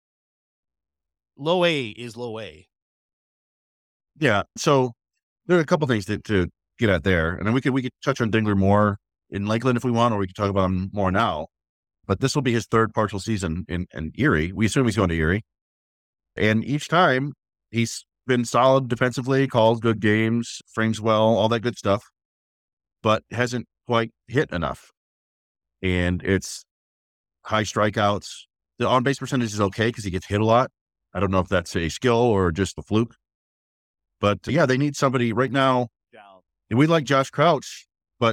low A is low A. Yeah. So there are a couple things to, to get at there. And then we could, we could touch on Dingler more in Lakeland if we want, or we could talk about him more now. But this will be his third partial season in, in Erie. We assume he's going to Erie. And each time he's been solid defensively, calls good games, frames well, all that good stuff, but hasn't quite hit enough. And it's high strikeouts. The on-base percentage is okay because he gets hit a lot. I don't know if that's a skill or just a fluke. But yeah, they need somebody right now. And we like Josh Crouch, but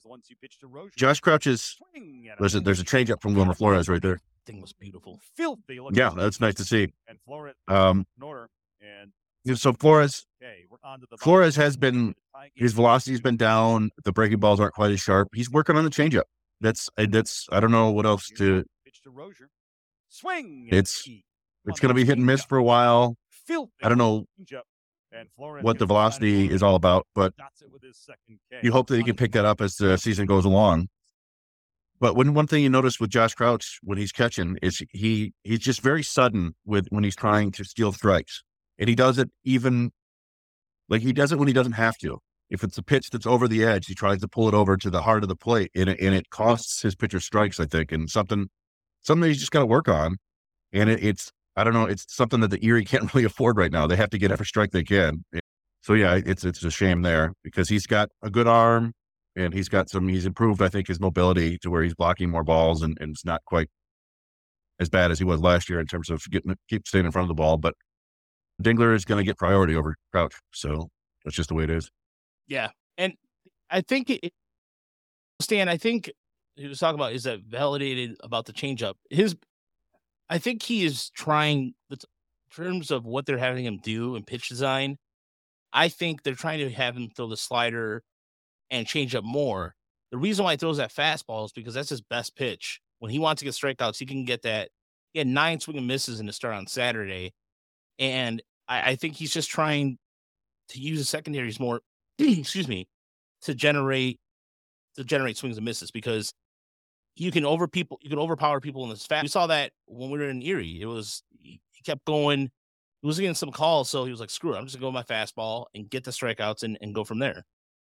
Josh Crouch is, there's a, there's a changeup from Wilmer Flores right there. Thing was beautiful. Filthy. Yeah, that's nice to see. And Flores, um, and so Flores, okay, we're on to the Flores has been, his velocity's been down. The breaking balls aren't quite as sharp. He's working on the changeup. That's, that's, I don't know what else to, pitch to Rozier. Swing. It's, it's going to be hit and miss for a while. Filthy. I don't know what the velocity is all about, but you hope that you can pick that up as the season goes along. But when one thing you notice with Josh Crouch when he's catching is he he's just very sudden with when he's trying to steal strikes, and he does it even like he does it when he doesn't have to. If it's a pitch that's over the edge, he tries to pull it over to the heart of the plate, and it, and it costs his pitcher strikes, I think, and something something he's just got to work on. And it, it's I don't know, it's something that the Erie can't really afford right now. They have to get every strike they can. So yeah, it's it's a shame there because he's got a good arm. And he's got some, he's improved, I think, his mobility to where he's blocking more balls and, and it's not quite as bad as he was last year in terms of getting, keep staying in front of the ball. But Dingler is going to get priority over Crouch. So that's just the way it is. Yeah. And I think, it, Stan, I think he was talking about is that validated about the changeup. His, I think he is trying, in terms of what they're having him do in pitch design, I think they're trying to have him throw the slider and change up more. The reason why he throws that fastball is because that's his best pitch. When he wants to get strikeouts, he can get that. He had nine swing and misses in the start on Saturday. And I, I think he's just trying to use the secondaries more, excuse me, to generate to generate swings and misses, because you can over people, you can overpower people in this fast. We saw that when we were in Erie. It was he kept going. He was getting some calls, so he was like, "Screw it, I'm just gonna go with my fastball and get the strikeouts and, and go from there."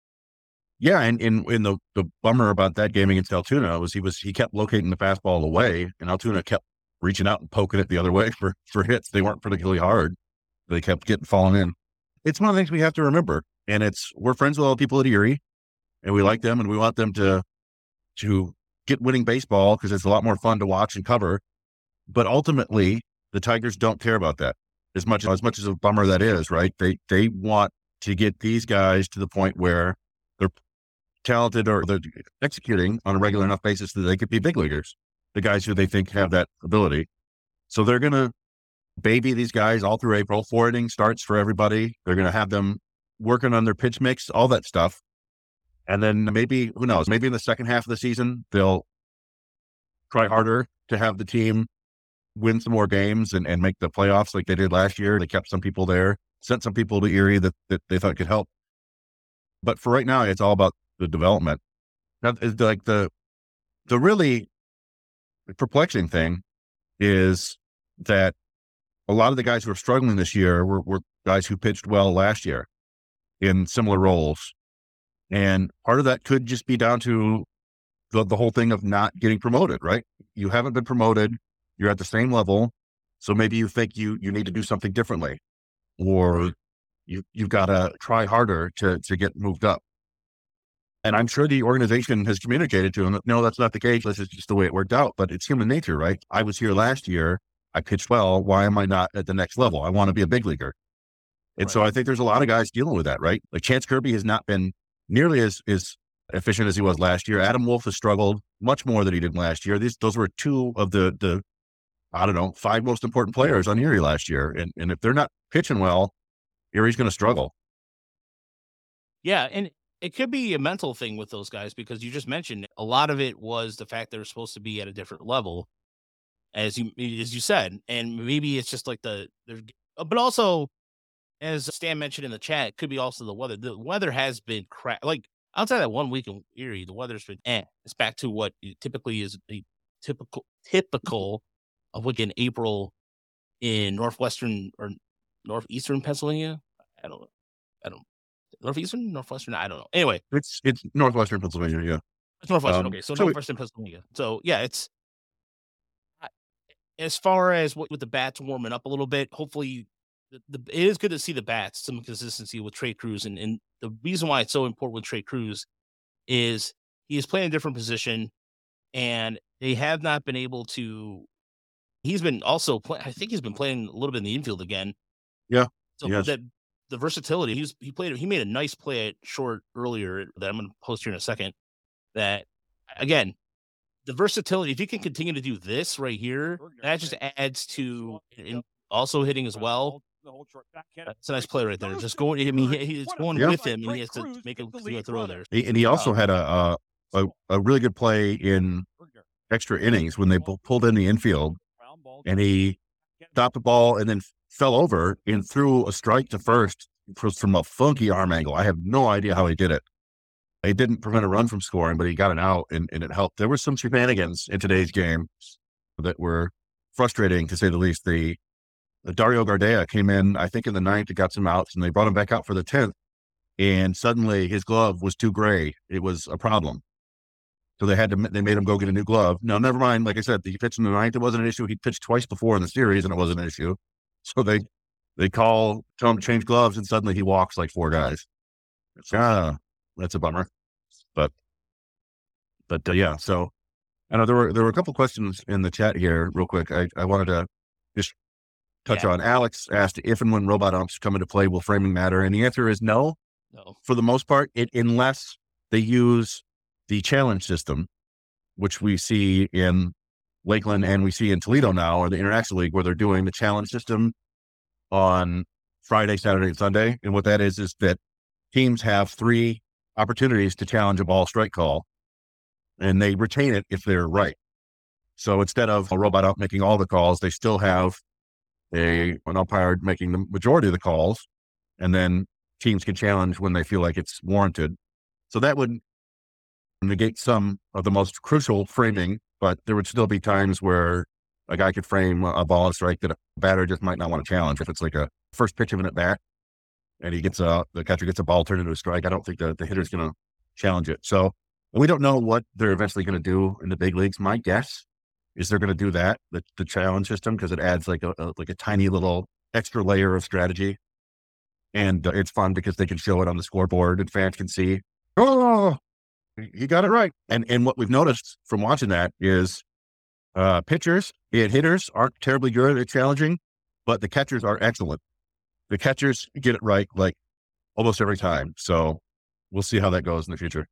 Yeah, and in in the the bummer about that game against Altoona was he was he kept locating the fastball away, and Altoona kept reaching out and poking it the other way for for hits. They weren't particularly hard. They kept getting falling in. It's one of the things we have to remember, and it's we're friends with all the people at Erie, and we like them, and we want them to to get winning baseball because it's a lot more fun to watch and cover. But ultimately, the Tigers don't care about that as much as much as a bummer that is. Right? They they want to get these guys to the point where they're talented or they're executing on a regular enough basis that they could be big leaguers. The guys who they think have that ability. So they're going to baby these guys all through April. Four inning starts for everybody. They're going to have them working on their pitch mix, all that stuff. And then maybe, who knows, maybe in the second half of the season, they'll try harder to have the team win some more games and, and make the playoffs like they did last year. They kept some people there, sent some people to Erie that, that they thought could help. But for right now, it's all about the development. Now, like the the really perplexing thing is that a lot of the guys who are struggling this year were, were guys who pitched well last year in similar roles. And part of that could just be down to the, the whole thing of not getting promoted, right? You haven't been promoted. You're at the same level. So maybe you think you you need to do something differently, or you, you've got to try harder to, to get moved up. And I'm sure the organization has communicated to them that, no, that's not the case. This is just the way it worked out. But it's human nature, right? I was here last year. I pitched well. Why am I not at the next level? I want to be a big leaguer. And right. So I think there's a lot of guys dealing with that, right? Like Chance Kirby has not been nearly as, as efficient as he was last year. Adam Wolf has struggled much more than he did last year. These, those were two of the, the, I don't know, five most important players on Erie last year. And, and if they're not pitching well, Erie's going to struggle. Yeah. And it could be a mental thing with those guys, because you just mentioned a lot of it was the fact they're supposed to be at a different level, as you as you said, and maybe it's just like the, but also, as Stan mentioned in the chat, it could be also the weather. The weather has been crap. Like outside that one week in Erie, the weather's been eh. It's back to what it typically is a typical typical of like in April in northwestern or northeastern Pennsylvania. I don't know. I don't. Northeastern, Northwestern, I don't know. Anyway, it's it's Northwestern Pennsylvania, yeah. It's Northwestern, um, okay. So, so Northwestern it, Pennsylvania. So yeah, it's I, as far as what with the bats warming up a little bit. Hopefully, the, the, it is good to see the bats some consistency with Trey Cruz, and and the reason why it's so important with Trey Cruz is he is playing a different position, and they have not been able to. He's been also play, I think he's been playing a little bit in the infield again. Yeah. So yes. that. The versatility, he's he played. He made a nice play at short earlier that I'm going to post here in a second. That again, the versatility. If you can continue to do this right here, that just adds to in also hitting as well. It's a nice play right there. Just going. I mean, he, he's going yeah. with him, and he has to make a, do a throw there. And he also had a, a a really good play in extra innings when they pulled in the infield, and he stopped the ball and then fell over and threw a strike to first from a funky arm angle. I have no idea how he did it. It didn't prevent a run from scoring, but he got an out and, and it helped. There were some shenanigans in today's game that were frustrating, to say the least. The, the Dario Gardea came in, I think in the ninth, and got some outs, and they brought him back out for the tenth. And suddenly his glove was too gray. It was a problem. So they had to, they made him go get a new glove. Now, never mind. Like I said, he pitched in the ninth. It wasn't an issue. He pitched twice before in the series and it wasn't an issue. So they, they call, tell him to change gloves, and suddenly he walks like four guys. It's, ah, that's a bummer. But, but uh, yeah, so I know there were, there were a couple questions in the chat here real quick. I, I wanted to just touch yeah. on. Alex asked if and when robot umps come into play, will framing matter? And the answer is no. No. For the most part, it, unless they use the challenge system, which we see in Lakeland and we see in Toledo now, or the International League, where they're doing the challenge system on Friday, Saturday, and Sunday. And what that is, is that teams have three opportunities to challenge a ball strike call, and they retain it if they're right. So instead of a robot ump making all the calls, they still have a an umpire making the majority of the calls, and then teams can challenge when they feel like it's warranted. So that would negate some of the most crucial framing, but there would still be times where a guy could frame a ball and strike that a batter just might not want to challenge. If it's like a first pitch of an at bat and he gets a, the catcher gets a ball turned into a strike, I don't think the, the hitter's going to challenge it. So we don't know what they're eventually going to do in the big leagues. My guess is they're going to do that, the, the challenge system, because it adds like a, a like a tiny little extra layer of strategy. And uh, it's fun because they can show it on the scoreboard and fans can see, oh, he got it right. And and what we've noticed from watching that is uh, pitchers and hitters aren't terribly good at challenging, but the catchers are excellent. The catchers get it right like almost every time. So we'll see how that goes in the future.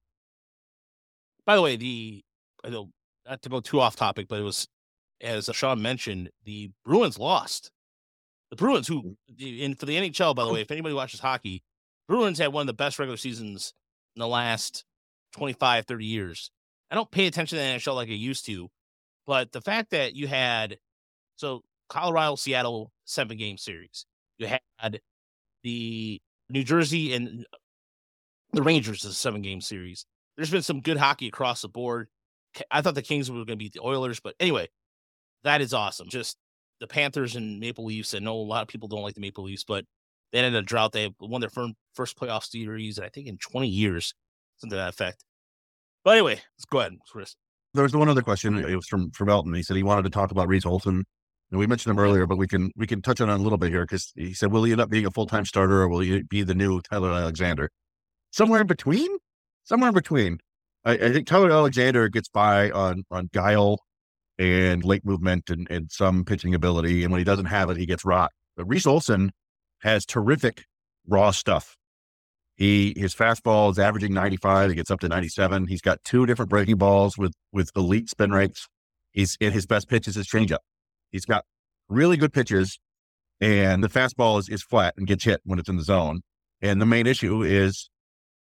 By the way, the I know not to go too off topic, but it was, as Sean mentioned, the Bruins lost. The Bruins, who in for the N H L, by the way, if anybody watches hockey, Bruins had one of the best regular seasons in the last twenty-five, thirty years. I don't pay attention to the N H L like I used to, but the fact that you had, so Colorado, Seattle, seven game series. You had the New Jersey and the Rangers is a seven game series. There's been some good hockey across the board. I thought the Kings were going to beat the Oilers, but anyway, that is awesome. Just the Panthers and Maple Leafs. I know a lot of people don't like the Maple Leafs, but they ended a drought. They won their first playoff series, I think, in twenty years, something to that effect. But anyway, let's go ahead, Chris. There was one other question. It was from, from Elton. He said he wanted to talk about Reese Olson. And we mentioned him earlier, but we can we can touch on it a little bit here because he said, will he end up being a full-time starter or will he be the new Tyler Alexander? Somewhere in between? Somewhere in between. I, I think Tyler Alexander gets by on, on guile and late movement and, and some pitching ability. And when he doesn't have it, he gets rocked. But Reese Olson has terrific raw stuff. He His fastball is averaging ninety-five. It gets up to ninety-seven. He's got two different breaking balls with, with elite spin rates. He's in his best pitch is his changeup. He's got really good pitches, and the fastball is, is flat and gets hit when it's in the zone. And the main issue is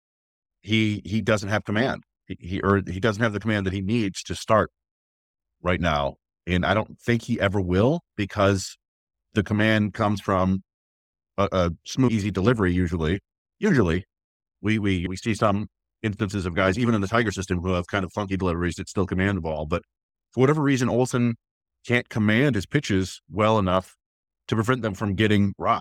he he doesn't have command. He, he or he doesn't have the command that he needs to start right now. And I don't think he ever will because the command comes from a, a smooth, easy delivery. Usually, usually we we we see some instances of guys, even in the Tiger system, who have kind of funky deliveries that still command the ball. But for whatever reason, Olson can't command his pitches well enough to prevent them from getting rocked.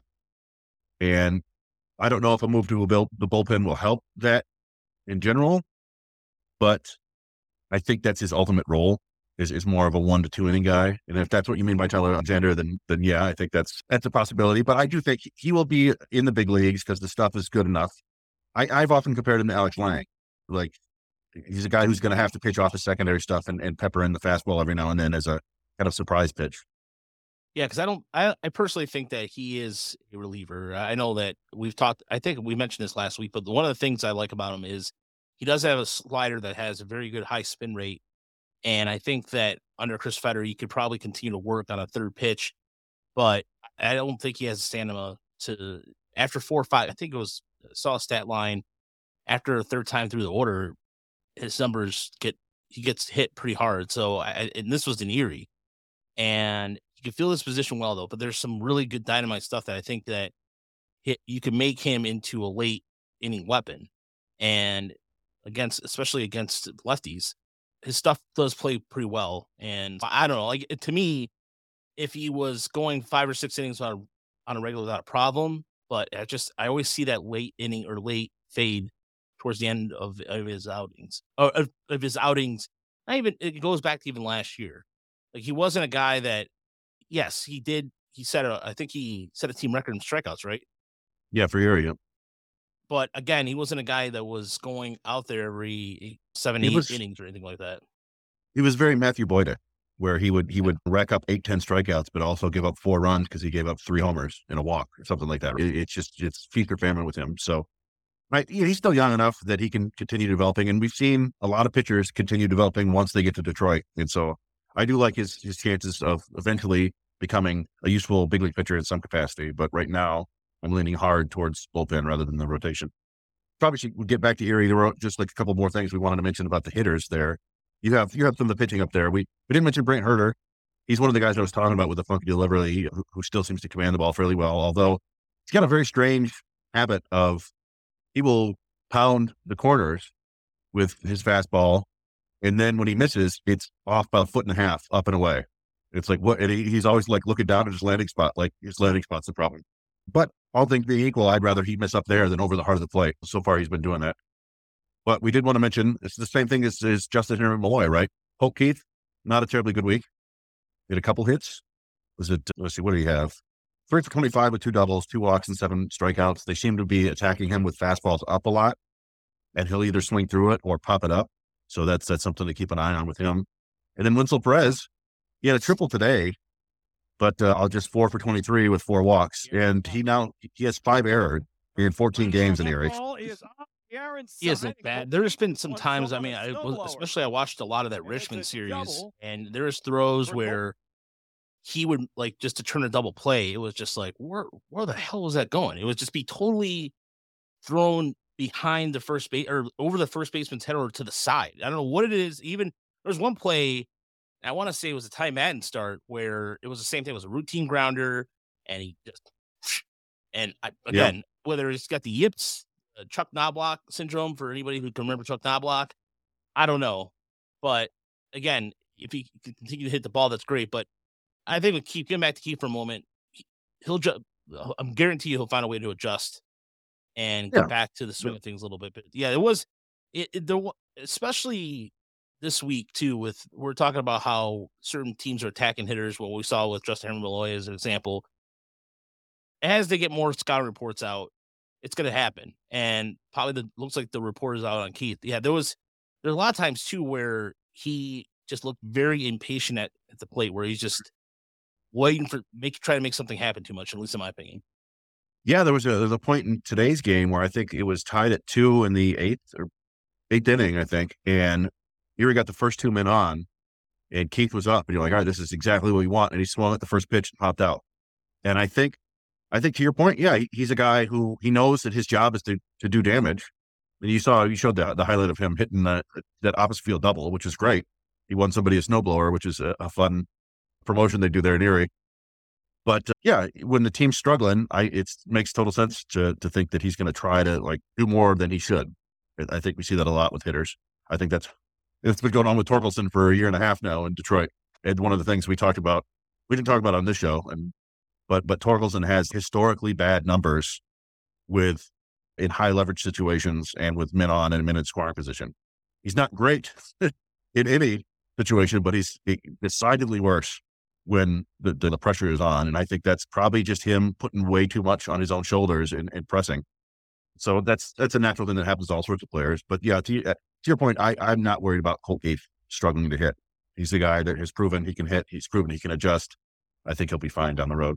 And I don't know if a move to a build, the bullpen will help that in general, but I think that's his ultimate role is, is more of a one to two inning guy. And if that's what you mean by Tyler Alexander, then, then yeah, I think that's, that's a possibility, but I do think he will be in the big leagues because the stuff is good enough. I, I've often compared him to Alex Lang. Like he's a guy who's going to have to pitch off the secondary stuff and, and pepper in the fastball every now and then as a kind of surprise pitch. Yeah, because I don't, I, I personally think that he is a reliever. I know that we've talked, I think we mentioned this last week, but one of the things I like about him is he does have a slider that has a very good high spin rate. And I think that under Chris Fetter, he could probably continue to work on a third pitch, but I don't think he has stamina to, after four or five, I think it was, saw a stat line, after a third time through the order, his numbers get, he gets hit pretty hard. So, I, and this was in Erie. And you can feel his position well, though. But there's some really good dynamite stuff that I think that it, you can make him into a late inning weapon. And against, especially against lefties, his stuff does play pretty well. And I don't know, like to me, if he was going five or six innings on a, on a regular without a problem, but I just I always see that late inning or late fade towards the end of, of his outings or of, of his outings. Not even it goes back to even last year. Like he wasn't a guy that, yes, he did. He set a, I think he set a team record in strikeouts, right? Yeah, for Erie. Yeah. But again, he wasn't a guy that was going out there every seven, eight was, innings or anything like that. He was very Matthew Boyd, where he would he would rack up eight, ten strikeouts, but also give up four runs because he gave up three homers in a walk or something like that. It, it's just it's feast or famine with him. So, right, he's still young enough that he can continue developing, and we've seen a lot of pitchers continue developing once they get to Detroit, and so. I do like his, his chances of eventually becoming a useful big league pitcher in some capacity, but right now I'm leaning hard towards bullpen rather than the rotation. Probably should get back to Erie. There were just like a couple more things we wanted to mention about the hitters there. You have you have some of the pitching up there. We we didn't mention Brant Herter. He's one of the guys I was talking about with the funky delivery who, who still seems to command the ball fairly well, although he's got a very strange habit of he will pound the corners with his fastball. And then when he misses, it's off by a foot and a half, up and away. It's like, what? And he, he's always like looking down at his landing spot, like his landing spot's the problem. But all things being equal, I'd rather he miss up there than over the heart of the plate. So far, he's been doing that. But we did want to mention, it's the same thing as, as Justin Henry Malloy, right? Hope Keith, not a terribly good week. He had a couple hits. Was it, let's see, what do you have? Three for twenty-five with two doubles, two walks, and seven strikeouts. They seem to be attacking him with fastballs up a lot, and he'll either swing through it or pop it up. So that's that's something to keep an eye on with him. And then Winslow Perez, he had a triple today, but uh, I'll just four for twenty-three with four walks. And he now, he has five errors in fourteen games in Erie. He isn't bad. There's been some times, I mean, I was, especially I watched a lot of that Richmond series, and there's throws where he would, like, just to turn a double play, it was just like, where where the hell was that going? It would just be totally thrown behind the first base or over the first baseman's head or to the side. I don't know what it is. Even there's one play, I want to say it was a Ty Madden start, where it was the same thing. It was a routine grounder, and he just, and I, again, yeah. whether he's got the yips, uh, Chuck Knobloch syndrome, for anybody who can remember Chuck Knobloch, I don't know. But again, if he can continue to hit the ball, that's great. But I think we keep getting back to Keith for a moment. He'll just, I'm guarantee you he'll find a way to adjust and get yeah. back to the swing of things a little bit. But yeah, it was, it, it there, especially this week too, with, we're talking about how certain teams are attacking hitters. What we saw with Justin Henry Malloy as an example, as they get more scouting reports out, it's going to happen. And probably the, looks like the report is out on Keith. Yeah, there was, there's a lot of times too, where he just looked very impatient at, at the plate, where he's just waiting for, make, try to make something happen too much, at least in my opinion. Yeah, there was a, there was a point in today's game where I think it was tied at two in the eighth or eighth inning, I think. And Erie got the first two men on, and Keith was up, and you're like, all right, this is exactly what we want. And he swung at the first pitch and popped out. And I think, I think to your point, yeah, he, he's a guy who he knows that his job is to to do damage. And you saw, you showed the, the highlight of him hitting that, that opposite field double, which is great. He won somebody a snowblower, which is a, a fun promotion they do there in Erie. But uh, yeah, when the team's struggling, I it makes total sense to to think that he's going to try to like do more than he should. I think we see that a lot with hitters. I think that's it's been going on with Torkelson for a year and a half now in Detroit. And one of the things we talked about, we didn't talk about on this show, and but but Torkelson has historically bad numbers with in high leverage situations and with men on and men in scoring position. He's not great in any situation, but he's decidedly worse when the, the, the pressure is on. And I think that's probably just him putting way too much on his own shoulders and, and pressing. So that's that's a natural thing that happens to all sorts of players. But yeah, to, uh, to your point, I, I'm not worried about Colt Keith struggling to hit. He's the guy that has proven he can hit. He's proven he can adjust. I think he'll be fine down the road.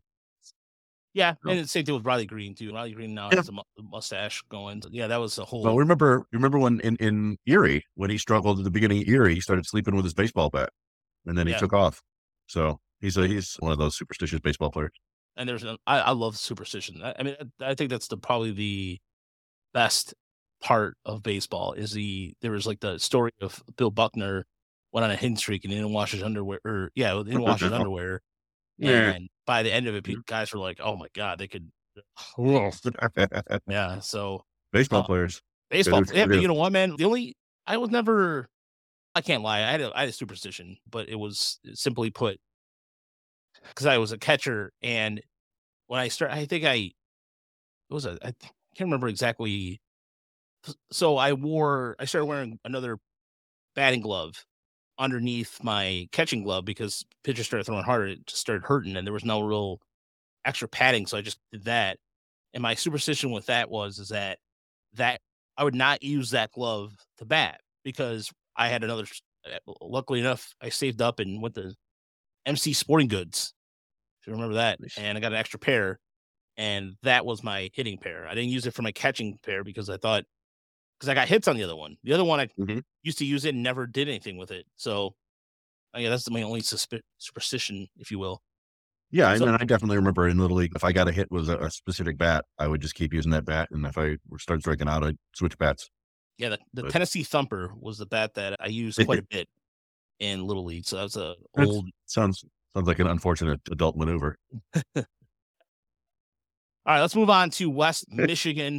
Yeah, and the same thing with Riley Green too. Riley Green now yeah. has a mustache going. Yeah, that was a whole. Well, remember, remember when in, in Erie, when he struggled at the beginning of Erie, he started sleeping with his baseball bat, and then he yeah. took off. So he's a, he's one of those superstitious baseball players. And there's, a, I, I love superstition. I, I mean, I think that's the probably the best part of baseball is the there was like the story of Bill Buckner went on a hitting streak and he didn't wash his underwear, or yeah, he didn't wash his underwear. Yeah. And by the end of it, people, guys were like, "Oh my god, they could." Yeah. So baseball uh, players, baseball. Yeah, but you know what, man? The only I was never. I can't lie. I had a, I had a superstition, but it was simply put because I was a catcher, and when I started, I think I it was a I can't remember exactly. So I wore. I started wearing another batting glove underneath my catching glove because pitchers started throwing harder. It just started hurting, and there was no real extra padding. So I just did that. And my superstition with that was is that that I would not use that glove to bat because I had another. Luckily enough, I saved up and went to M C Sporting Goods. If you remember that, and I got an extra pair, and that was my hitting pair. I didn't use it for my catching pair because I thought. Because I got hits on the other one. The other one I mm-hmm. used to use it and never did anything with it. So, yeah, that's my only susp- superstition, if you will. Yeah, so, and I definitely remember in Little League, if I got a hit with a, a specific bat, I would just keep using that bat. And if I started striking out, I'd switch bats. Yeah, the, the Tennessee Thumper was the bat that I used quite a bit in Little League. So that's a old. Sounds sounds like an unfortunate adult maneuver. All right, let's move on to West Michigan.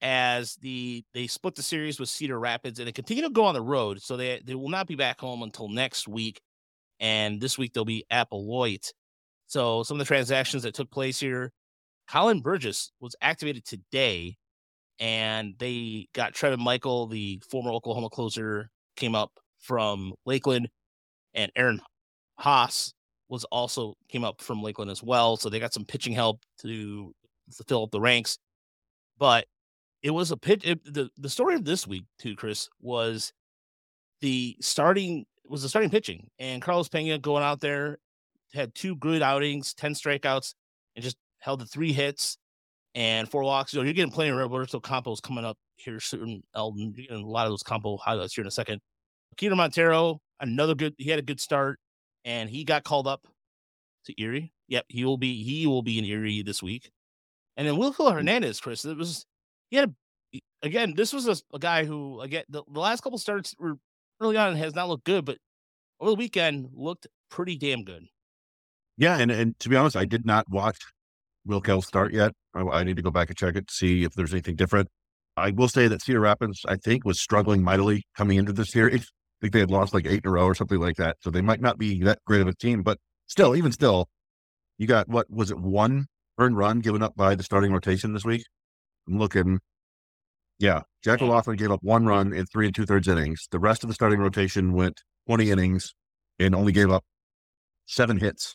as the they split the series with Cedar Rapids, and they continue to go on the road. So they they will not be back home until next week, and this week they'll be at Beloit. So some of the transactions that took place here, Colin Burgess was activated today, and they got Trevin Michael, the former Oklahoma closer, came up from Lakeland, and Aaron Haas was also came up from Lakeland as well. So they got some pitching help to, to fill up the ranks. But it was a pitch. It, the the story of this week too, Chris, was the starting was the starting pitching, and Carlos Pena going out there had two good outings, ten strikeouts, and just held the three hits and four walks. You know, you're getting plenty of Roberto Campos coming up here soon, Eldon. You're getting a lot of those Campo highlights here in a second. Keter Montero, another good. He had a good start, and he got called up to Erie. Yep, he will be. He will be in Erie this week. And then Wilfredo Hernandez, Chris. It was he had a, again. This was a, a guy who again the, the last couple starts were early on has not looked good, but over the weekend looked pretty damn good. Yeah, and, and to be honest, I did not watch Wilkel start yet. I, I need to go back and check it to see if there's anything different. I will say that Cedar Rapids, I think, was struggling mightily coming into this series. I think they had lost like eight in a row or something like that. So they might not be that great of a team, but still, even still, you got, what was it, one earned run given up by the starting rotation this week? I'm looking. Yeah, Jack O'Loughlin gave up one run in three and two thirds innings. The rest of the starting rotation went twenty innings and only gave up seven hits.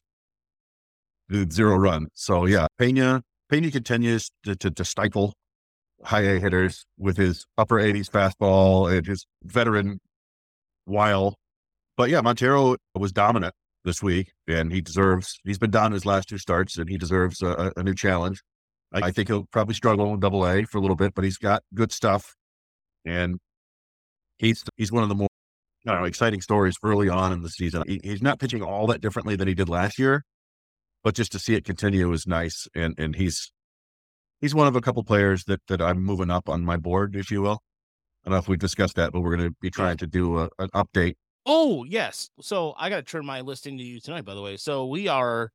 Zero run. So yeah, Pena Pena continues to, to, to stifle high A hitters with his upper eighties fastball and his veteran wile. But yeah, Montero was dominant this week, and he deserves, he's been down his last two starts, and he deserves a, a new challenge. I, I think he'll probably struggle in double A for a little bit, but he's got good stuff. And he's he's one of the more I don't know, exciting stories early on in the season. He, he's not pitching all that differently than he did last year, but just to see it continue is nice. And and he's he's one of a couple players that that I'm moving up on my board, if you will. I don't know if we discussed that, but we're going to be trying to do a, an update. Oh, yes. So I got to turn my listing to you tonight, by the way. So we are,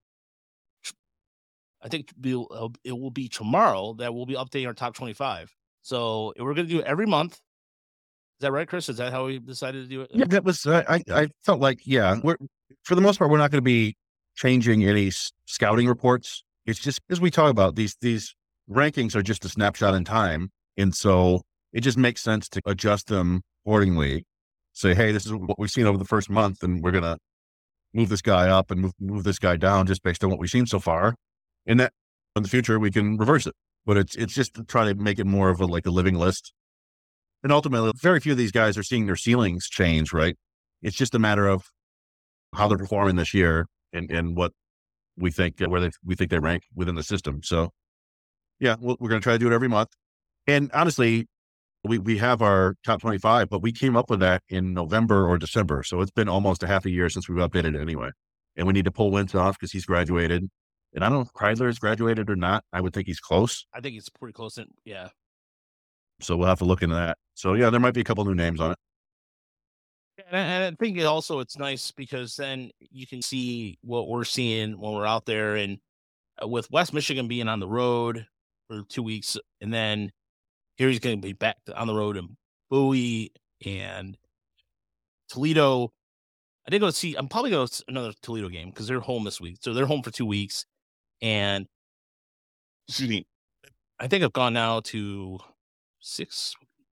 I think we'll, it will be tomorrow that we'll be updating our top twenty-five. So we're going to do it every month. Is that right, Chris? Is that how we decided to do it? Yeah, that was, I, I felt like, yeah, we're, for the most part, we're not going to be changing any s- scouting reports. It's just, as we talk about, these these rankings are just a snapshot in time. And so it just makes sense to adjust them accordingly. Say, hey, this is what we've seen over the first month, and we're going to move this guy up and move, move this guy down just based on what we've seen so far. And that in the future, we can reverse it. But it's it's just to try to make it more of a, like a living list. And ultimately, very few of these guys are seeing their ceilings change, right? It's just a matter of how they're performing this year and, and what we think, where they, we think they rank within the system. So, yeah, we're, we're going to try to do it every month. And honestly, we, we have our top twenty-five, but we came up with that in November or December. So it's been almost a half a year since we've updated it anyway. And we need to pull Wentz off because he's graduated. And I don't know if Kreidler has graduated or not. I would think he's close. I think it's pretty close. In, yeah. So we'll have to look into that. So yeah, there might be a couple new names on it. And I, and I think it also it's nice because then you can see what we're seeing when we're out there. And with West Michigan being on the road for two weeks, and then here he's going to be back on the road in Bowie and Toledo. I did go see, I'm probably going to another Toledo game because they're home this week. So they're home for two weeks. And excuse me, I think I've gone now to six,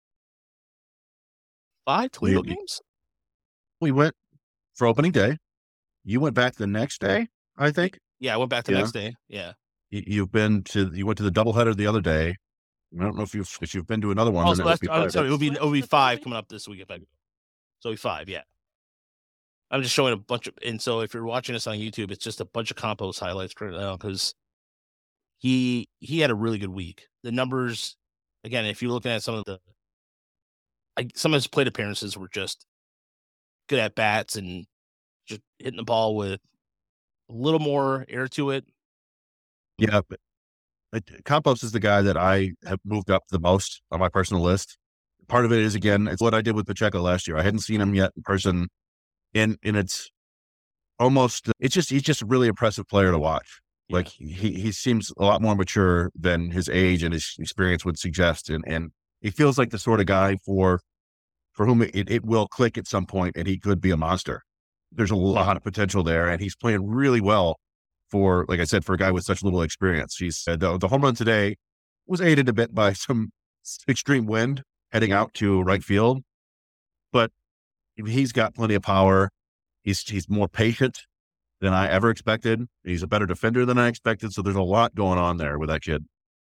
five Toledo we, games. We went for opening day. You went back the next day, I think. Yeah, I went back the yeah. next day. Yeah. You, you've been to, you went to the doubleheader the other day. I don't know if you've, if you've been to another one. Also, that's, I'm sorry, it'll be, it'll be five coming up this week if I go. So it'll be five, yeah. I'm just showing a bunch of, and so if you're watching this on YouTube, it's just a bunch of Campos highlights right now because he he had a really good week. The numbers, again, if you're looking at some of the, I, some of his plate appearances were just good at bats and just hitting the ball with a little more air to it. Yeah, but Campos is the guy that I have moved up the most on my personal list. Part of it is, again, it's what I did with Pacheco last year. I hadn't seen him yet in person. And, and it's almost, it's just, he's just a really impressive player to watch. Like he, he seems a lot more mature than his age and his experience would suggest. And, and he feels like the sort of guy for, for whom it, it will click at some point and he could be a monster. There's a lot of potential there and he's playing really well for, like I said, for a guy with such little experience. He's uh, the, the home run today was aided a bit by some extreme wind heading out to right field, but he's got plenty of power. He's, he's more patient than I ever expected. He's a better defender than I expected. So there's a lot going on there with that kid.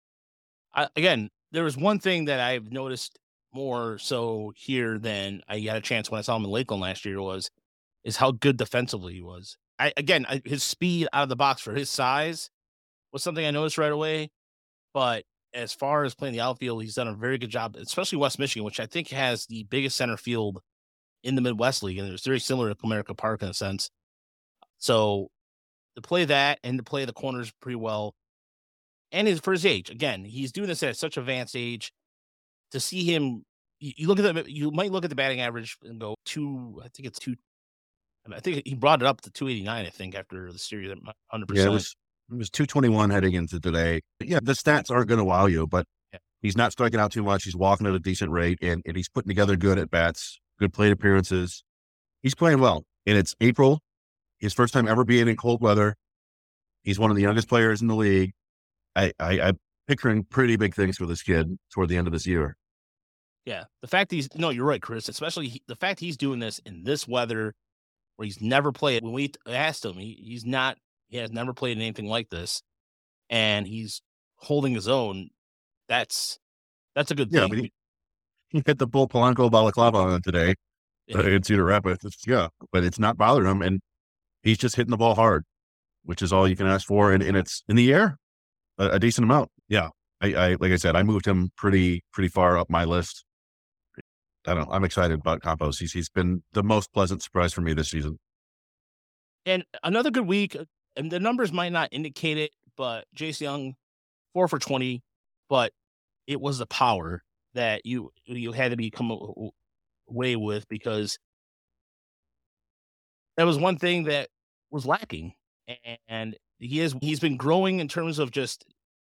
I, again, there was one thing that I've noticed more so here than I had a chance when I saw him in Lakeland last year was, is how good defensively he was. I, again, I, his speed out of the box for his size was something I noticed right away. But as far as playing the outfield, he's done a very good job, especially West Michigan, which I think has the biggest center field in the Midwest League. And it's very similar to Comerica Park in a sense. So to play that and to play the corners pretty well, and his for his age, again, he's doing this at such advanced age. To see him, you, you look at the, you might look at the batting average and go two. I think it's two. I think he brought it up to two eighty-nine. I think after the series, hundred Yeah, it percent. was it was two twenty-one heading into today. Yeah, the stats aren't going to wow you, but Yeah. he's not striking out too much. He's walking at a decent rate, and, and he's putting together good at bats, good plate appearances. He's playing well, and it's April. His first time ever being in cold weather. He's one of the youngest players in the league. I, I, I'm picturing pretty big things for this kid toward the end of this year. Yeah, the fact he's no, you're right, Chris. Especially he, the fact he's doing this in this weather, where he's never played. When we asked him, he, he's not. He has never played anything like this, and he's holding his own. That's that's a good Yeah, thing. but he, he hit the bull Polanco balaclava on it today. Yeah. Uh, in Cedar Rapids. It's, yeah, but it's not bothering him, and he's just hitting the ball hard, which is all you can ask for. And, and it's in the air, a, a decent amount. Yeah, I, I like I said, I moved him pretty pretty far up my list. I don't know. I'm excited about Campos. He's he's been the most pleasant surprise for me this season. And another good week, and the numbers might not indicate it, but Jace Young, four for twenty, but it was the power that you you had to become away with, because that was one thing that was lacking. And he is he's been growing in terms of just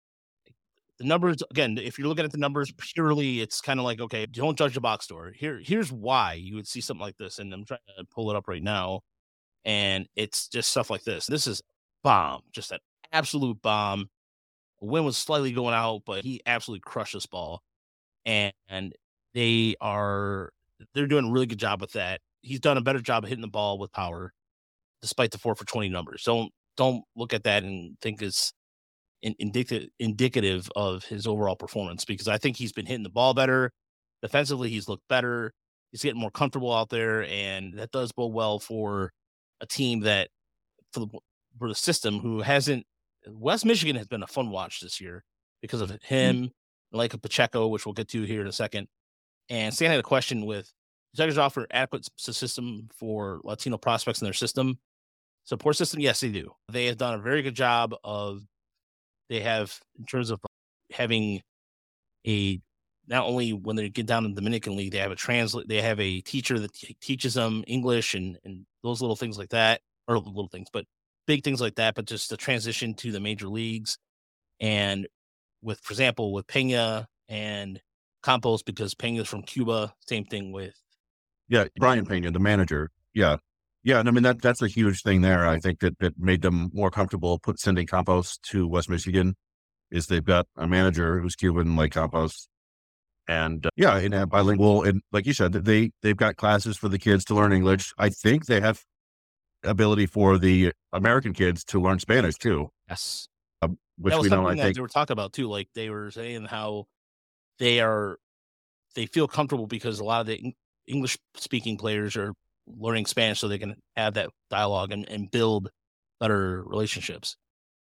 the numbers. Again, if you're looking at the numbers purely, it's kind of like, okay, don't judge the box score. Here, here's why you would see something like this. And I'm trying to pull it up right now. And it's just stuff like this. This is bomb, just an absolute bomb. The wind was slightly going out, but he absolutely crushed this ball. And, and they are, they're doing a really good job with that. He's done a better job of hitting the ball with power, despite the four for twenty numbers. Don't, don't look at that and think it's in, indicative, indicative of his overall performance, because I think he's been hitting the ball better. Defensively, he's looked better. He's getting more comfortable out there, and that does bode well for a team that, for the, for the system, who hasn't, West Michigan has been a fun watch this year because of him, mm-hmm. like a Pacheco, which we'll get to here in a second. And Stan had a question with, the Tigers offer adequate system for Latino prospects in their system. Support system, yes, they do. They have done a very good job of, they have, in terms of having a, not only when they get down to the Dominican League, they have a translate, they have a teacher that t- teaches them English and, and those little things like that, or little things, but big things like that, but just the transition to the major leagues. And with, for example, with Pena and Campos, because Pena's from Cuba, same thing with. Yeah, Brian Pena, the manager. Yeah. Yeah, and I mean, that that's a huge thing there. I think that, that made them more comfortable put sending Campos to West Michigan, is they've got a manager who's Cuban like Campos. And uh, yeah, and uh, bilingual. And like you said, they, they've got classes for the kids to learn English. I think they have ability for the American kids to learn Spanish too. Yes. Uh, which that was we know, something I that think. they were talking about too. Like they were saying how they are, they feel comfortable because a lot of the English speaking players are learning Spanish so they can have that dialogue and, and build better relationships.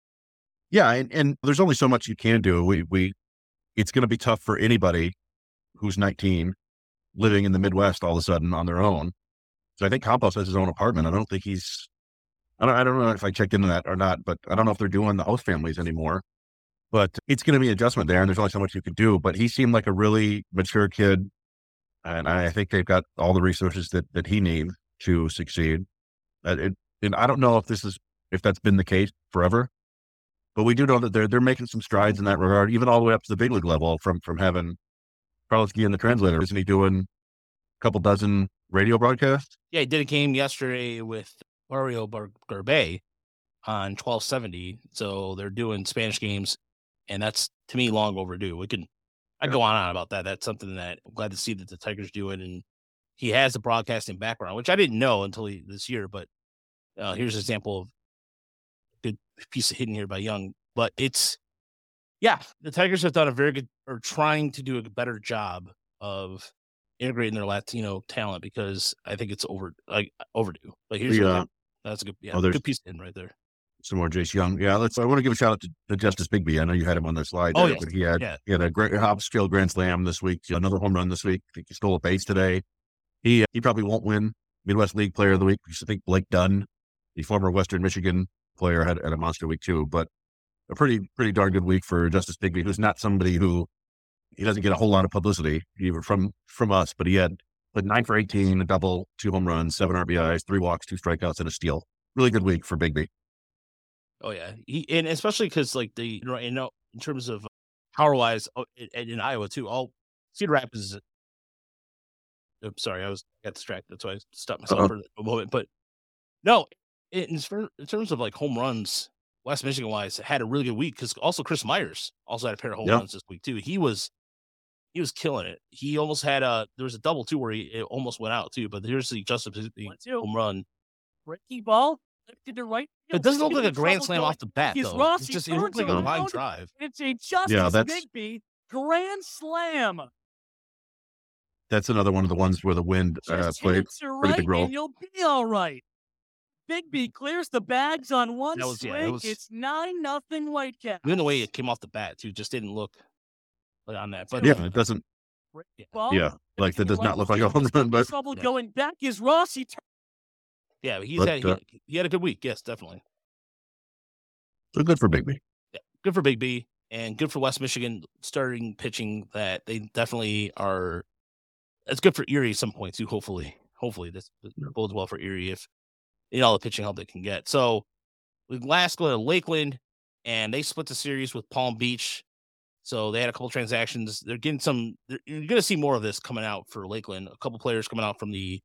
Yeah. And, and there's only so much you can do. We, we, it's going to be tough for anybody who's nineteen living in the Midwest all of a sudden on their own. So I think Campos has his own apartment. I don't think he's, I don't, I don't know if I checked into that or not, but I don't know if they're doing the host families anymore, but it's going to be an adjustment there. And there's only so much you can do, but he seemed like a really mature kid. And I think they've got all the resources that, that he needs to succeed. Uh, it, and I don't know if this is, if that's been the case forever, but we do know that they're they're making some strides in that regard, even all the way up to the big league level from from having Carlos Guillen, the translator. Isn't he doing a couple dozen radio broadcasts? Yeah, he did a game yesterday with Mario Bar- Garbay on twelve seventy. So they're doing Spanish games, and that's, to me, long overdue. We can, I go on and on about that. That's something that I'm glad to see that the Tigers doing, and he has a broadcasting background, which I didn't know until he, this year. But uh, here's an example of a good piece of hitting here by Young. But it's, yeah, the Tigers have done a very good, or trying to do a better job of integrating their Latino talent, because I think it's over like overdue. But here's Yeah. what, that's a good, yeah, Oh, there's- good piece in right there. Some more Jace Young. Yeah, let's. I want to give a shout out to, to Justice Bigby. I know you had him on the slide. Oh, there, yes. but he had Yeah. he had a great Hobsfield grand slam this week. Another home run this week. I think he stole a base today. He uh, he probably won't win Midwest League Player of the Week because I think Blake Dunn, the former Western Michigan player, had, had a monster week too. But a pretty pretty darn good week for Justice Bigby, who's not somebody who he doesn't get a whole lot of publicity even from from us. But he had like nine for eighteen, a double, two home runs, seven R B Is, three walks, two strikeouts, and a steal. Really good week for Bigby. Oh yeah, he and especially because like the you know, you know in terms of power wise, oh, and in Iowa too, all Cedar Rapids. Is, I'm sorry, I was got distracted. That's why I stopped myself Uh-oh. for a moment. But no, in, in terms of like home runs, West Michigan wise had a really good week, because also Chris Myers also had a pair of home Yeah. runs this week too. He was he was killing it. He almost had a there was a double too where he it almost went out too. But here's the Justice Bigby One, two. home run. Breaking ball. Lifted to right. It doesn't look like a Trouble grand slam going off the bat He's though. Ross, It's he just it looked turns like a line around. drive. It's a Justice Yeah, that's- Bigby grand slam. That's another one of the ones where the wind uh, Just played. hit it to pretty right, big role. and you'll be all right. Bigby clears the bags on one That was- swing. yeah, it was- It's nine nothing Whitecaps. Even the way it came off the bat too just didn't look like on that. But Yeah, it doesn't. Ball. Yeah, like that does not look like a home run, but Trouble Yeah. going back is Ross. He turns. yeah, he's But, had, he, uh, had he had a good week. Yes, definitely. so good for Bigby. Good for Big B and good for West Michigan starting pitching. That they definitely are. It's good for Erie at some point too. Hopefully, hopefully this bodes well for Erie if you know all the pitching help they can get. So we last go to Lakeland, and they split the series with Palm Beach. So they had a couple transactions. They're getting some. They're, you're going to see more of this coming out for Lakeland. A couple players coming out from the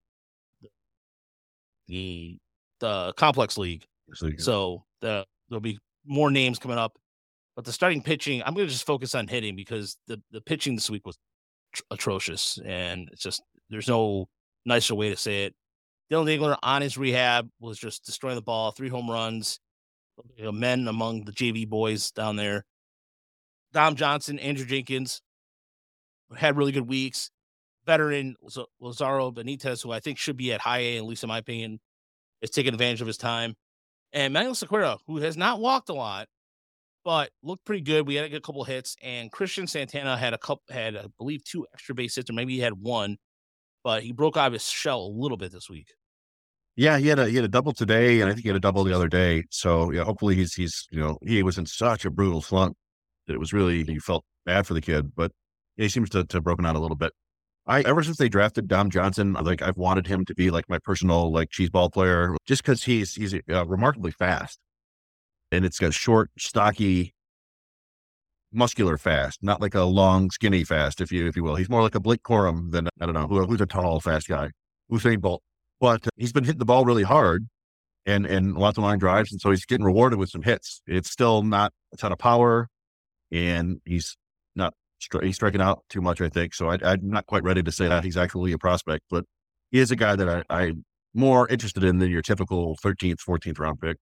the the complex league. So, So the, there'll be more names coming up. But the starting pitching, I'm going to just focus on hitting, because the, the pitching this week was tr- atrocious. And it's just, there's no nicer way to say it. Dylan Engler on his rehab was just destroying the ball, three home runs, you know, men among the J V boys down there. Dom Johnson, Andrew Jenkins had really good weeks. Veteran Laz- Lazaro Benitez, who I think should be at high A, at least in my opinion, is taking advantage of his time. And Manuel Sequeira, who has not walked a lot, but looked pretty good. We had a couple of hits, and Christian Santana had a couple, had I believe two extra base hits, or maybe he had one, but he broke out of his shell a little bit this week. yeah, he had a he had a double today, and I think he had a double the other day. So yeah, hopefully he's he's you know he was in such a brutal slump that it was really you felt bad for the kid, but yeah, he seems to to have broken out a little bit. I ever since they drafted Dom Johnson, like I've wanted him to be like my personal like cheeseball player, just because he's he's uh, remarkably fast, and it's got short, stocky, muscular fast, not like a long, skinny fast, if you if you will. He's more like a Blake Corum than I don't know who, who's a tall, fast guy, Usain Bolt. But he's been hitting the ball really hard, and and lots of line drives, and so he's getting rewarded with some hits. It's still not a ton of power, and he's not stri- he's striking out too much, I think. So I, I'm not quite ready to say that he's actually a prospect, but he is a guy that I, I'm more interested in than your typical thirteenth, fourteenth round pick.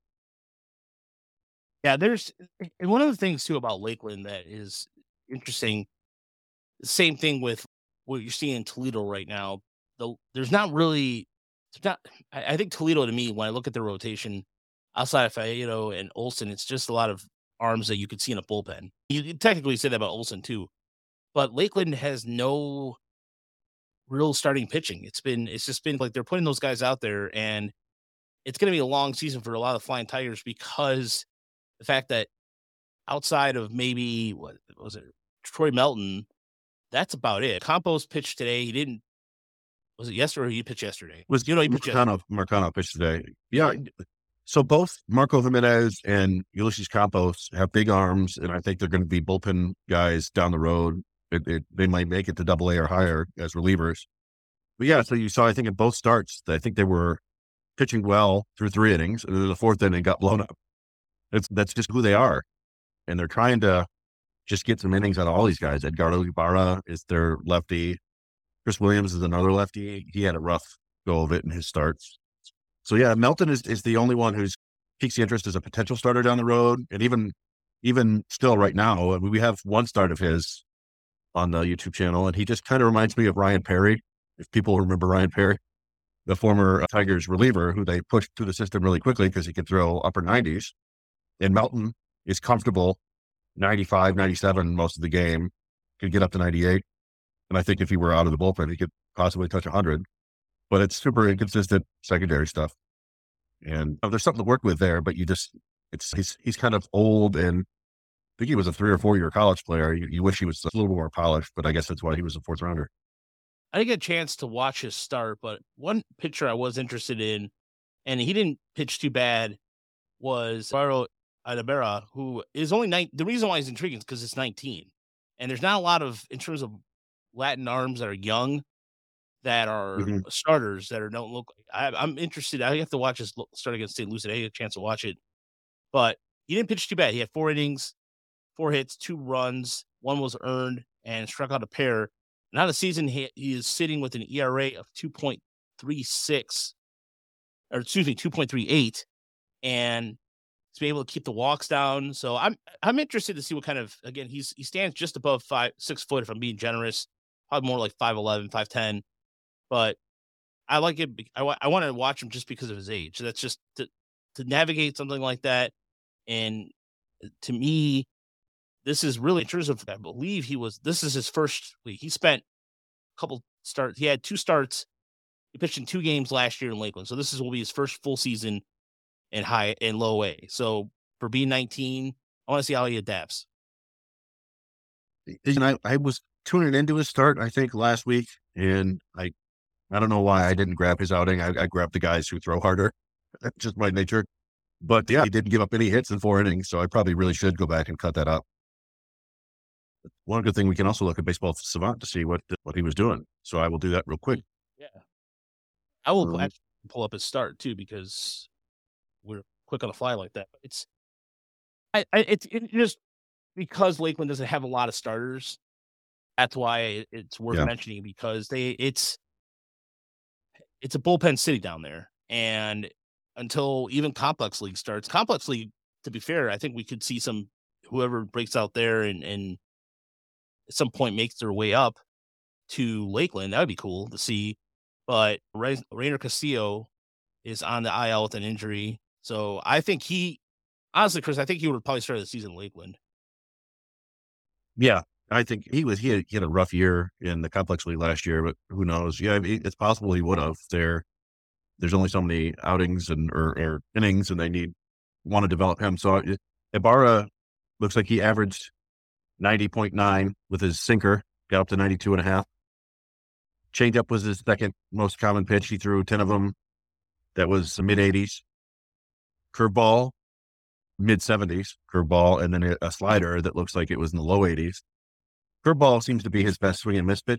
Yeah, there's and one of the things too about Lakeland that is interesting. Same thing with what you're seeing in Toledo right now. The, there's not really, it's not. I, I think Toledo to me, when I look at their rotation, outside of Faedo and Olsen, it's just a lot of arms that you could see in a bullpen. You could technically say that about Olsen too, but Lakeland has no real starting pitching. It's been, it's just been like they're putting those guys out there, and it's going to be a long season for a lot of Flying Tigers because the fact that outside of maybe what was it, Troy Melton, that's about it. Campos pitched today. He didn't. Was it yesterday? Or he pitched yesterday. Was you know he pitched yesterday. Marcano, Marcano pitched today? Yeah, So both Marco Jimenez and Ulysses Campos have big arms, and I think they're going to be bullpen guys down the road. It, it, they might make it to double A or higher as relievers. But yeah, so you saw, I think in both starts, I think they were pitching well through three innings, and then the fourth inning got blown up. It's, that's just who they are. And they're trying to just get some innings out of all these guys. Edgardo Ibarra is their lefty. Chris Williams is another lefty. He had a rough go of it in his starts. So yeah, Melton is, is the only one who's piques the interest as a potential starter down the road. And even, even still right now, we have one start of his on the YouTube channel, and he just kind of reminds me of Ryan Perry. If people remember Ryan Perry, the former Tigers reliever who they pushed through the system really quickly because he could throw upper nineties. And Melton is comfortable ninety-five, ninety-seven most of the game, could get up to ninety-eight. And I think if he were out of the bullpen, he could possibly touch one hundred. But it's super inconsistent secondary stuff. And oh, there's something to work with there, but you just, it's he's he's kind of old, and I think he was a three or four year college player. You, you wish he was a little more polished, but I guess that's why he was a fourth rounder. I didn't get a chance to watch his start, but one pitcher I was interested in, and he didn't pitch too bad, was Eduardo Ibarra, who is only nine. The reason why he's intriguing is because it's nineteen. And there's not a lot of, in terms of Latin arms that are young, that are Mm-hmm. starters that are don't look like. I, I'm interested. I have to watch his start against Saint Lucie. I didn't get a chance to watch it, but he didn't pitch too bad. He had four innings, four hits, two runs, one was earned, and struck out a pair. Now the season, he, he is sitting with an E R A of two point three six, or excuse me, two point three eight, and he's been able to keep the walks down. So I'm I'm interested to see what kind of, again, he's he stands just above five six foot if I'm being generous, probably more like five eleven, five ten. But I like it. I, wa- I want to watch him just because of his age. That's just to, to navigate something like that. And to me, this is really, in terms of, I believe he was, this is his first week. He spent a couple starts. He had two starts. He pitched in two games last year in Lakeland. So this is will be his first full season in high and low A. So for being nineteen, I want to see how he adapts. And I, I was tuning into his start, I think, last week, and I I don't know why I didn't grab his outing. I, I grabbed the guys who throw harder. That's just my nature. But yeah, he didn't give up any hits in four innings, so I probably really should go back and cut that up. One good thing, we can also look at Baseball Savant to see what what he was doing. So I will do that real quick. Yeah. I will Um, actually pull up his start too, because we're quick on the fly like that. But it's, I, I it's it just because Lakeland doesn't have a lot of starters. That's why it, it's worth Yeah. mentioning, because they it's it's a bullpen city down there, and until even Complex League starts, Complex League, to be fair, I think we could see some whoever breaks out there and and at some point makes their way up to Lakeland. That would be cool to see. But Ray, Rainer Castillo is on the I L with an injury. So I think he, honestly, Chris, I think he would have probably started the season in Lakeland. Yeah, I think he was he had, he had a rough year in the Complex League last year, but who knows? Yeah, I mean, it's possible he would have. There, there's only so many outings and or, or innings, and they need want to develop him. So it, Ibarra looks like he averaged ninety point nine with his sinker, got up to ninety-two and a half. Changeup was his second most common pitch. He threw ten of them. That was mid eighties. Curveball, mid seventies, curveball, and then a, a slider that looks like it was in the low eighties. Curveball seems to be his best swing and miss pitch,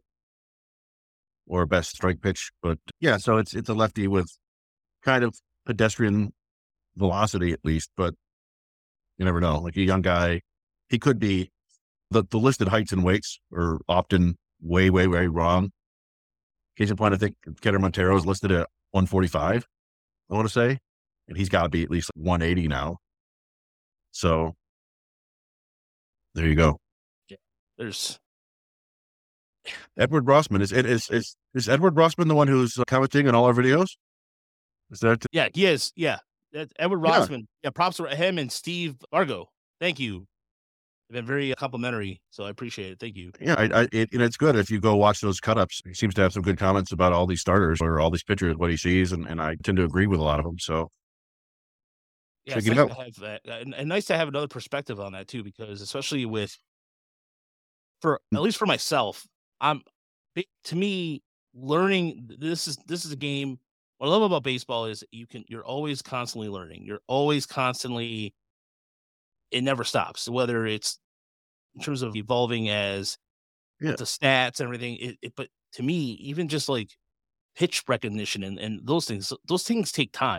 or best strike pitch. But yeah, so it's it's a lefty with kind of pedestrian velocity at least, but you never know. Like a young guy, he could be, the, the listed heights and weights are often way, way, way wrong. Case in point, I think Keter Montero is listed at one forty-five, I want to say, and he's got to be at least one eighty now. So there you go. Yeah, there's Edward Rossman. Is, is, is, is Edward Rossman the one who's commenting on all our videos? Is that? yeah, he is. Yeah, that's Edward Yeah. Rossman. Yeah, props to him and Steve Argo. Thank you. They've been very complimentary, so I appreciate it. Thank you. Yeah, I, I, it, and it's good if you go watch those cut-ups. He seems to have some good comments about all these starters or all these pitchers, what he sees, and, and I tend to agree with a lot of them. So Yeah, check it's it nice out. to have that, and, and nice to have another perspective on that too, because especially with, for at least for myself, I'm to me learning this is this is a game what I love about baseball is you can you're always constantly learning. You're always constantly it never stops. Whether it's in terms of evolving as Yeah. the stats and everything. It, it but to me, even just like pitch recognition and, and those things, those things take time.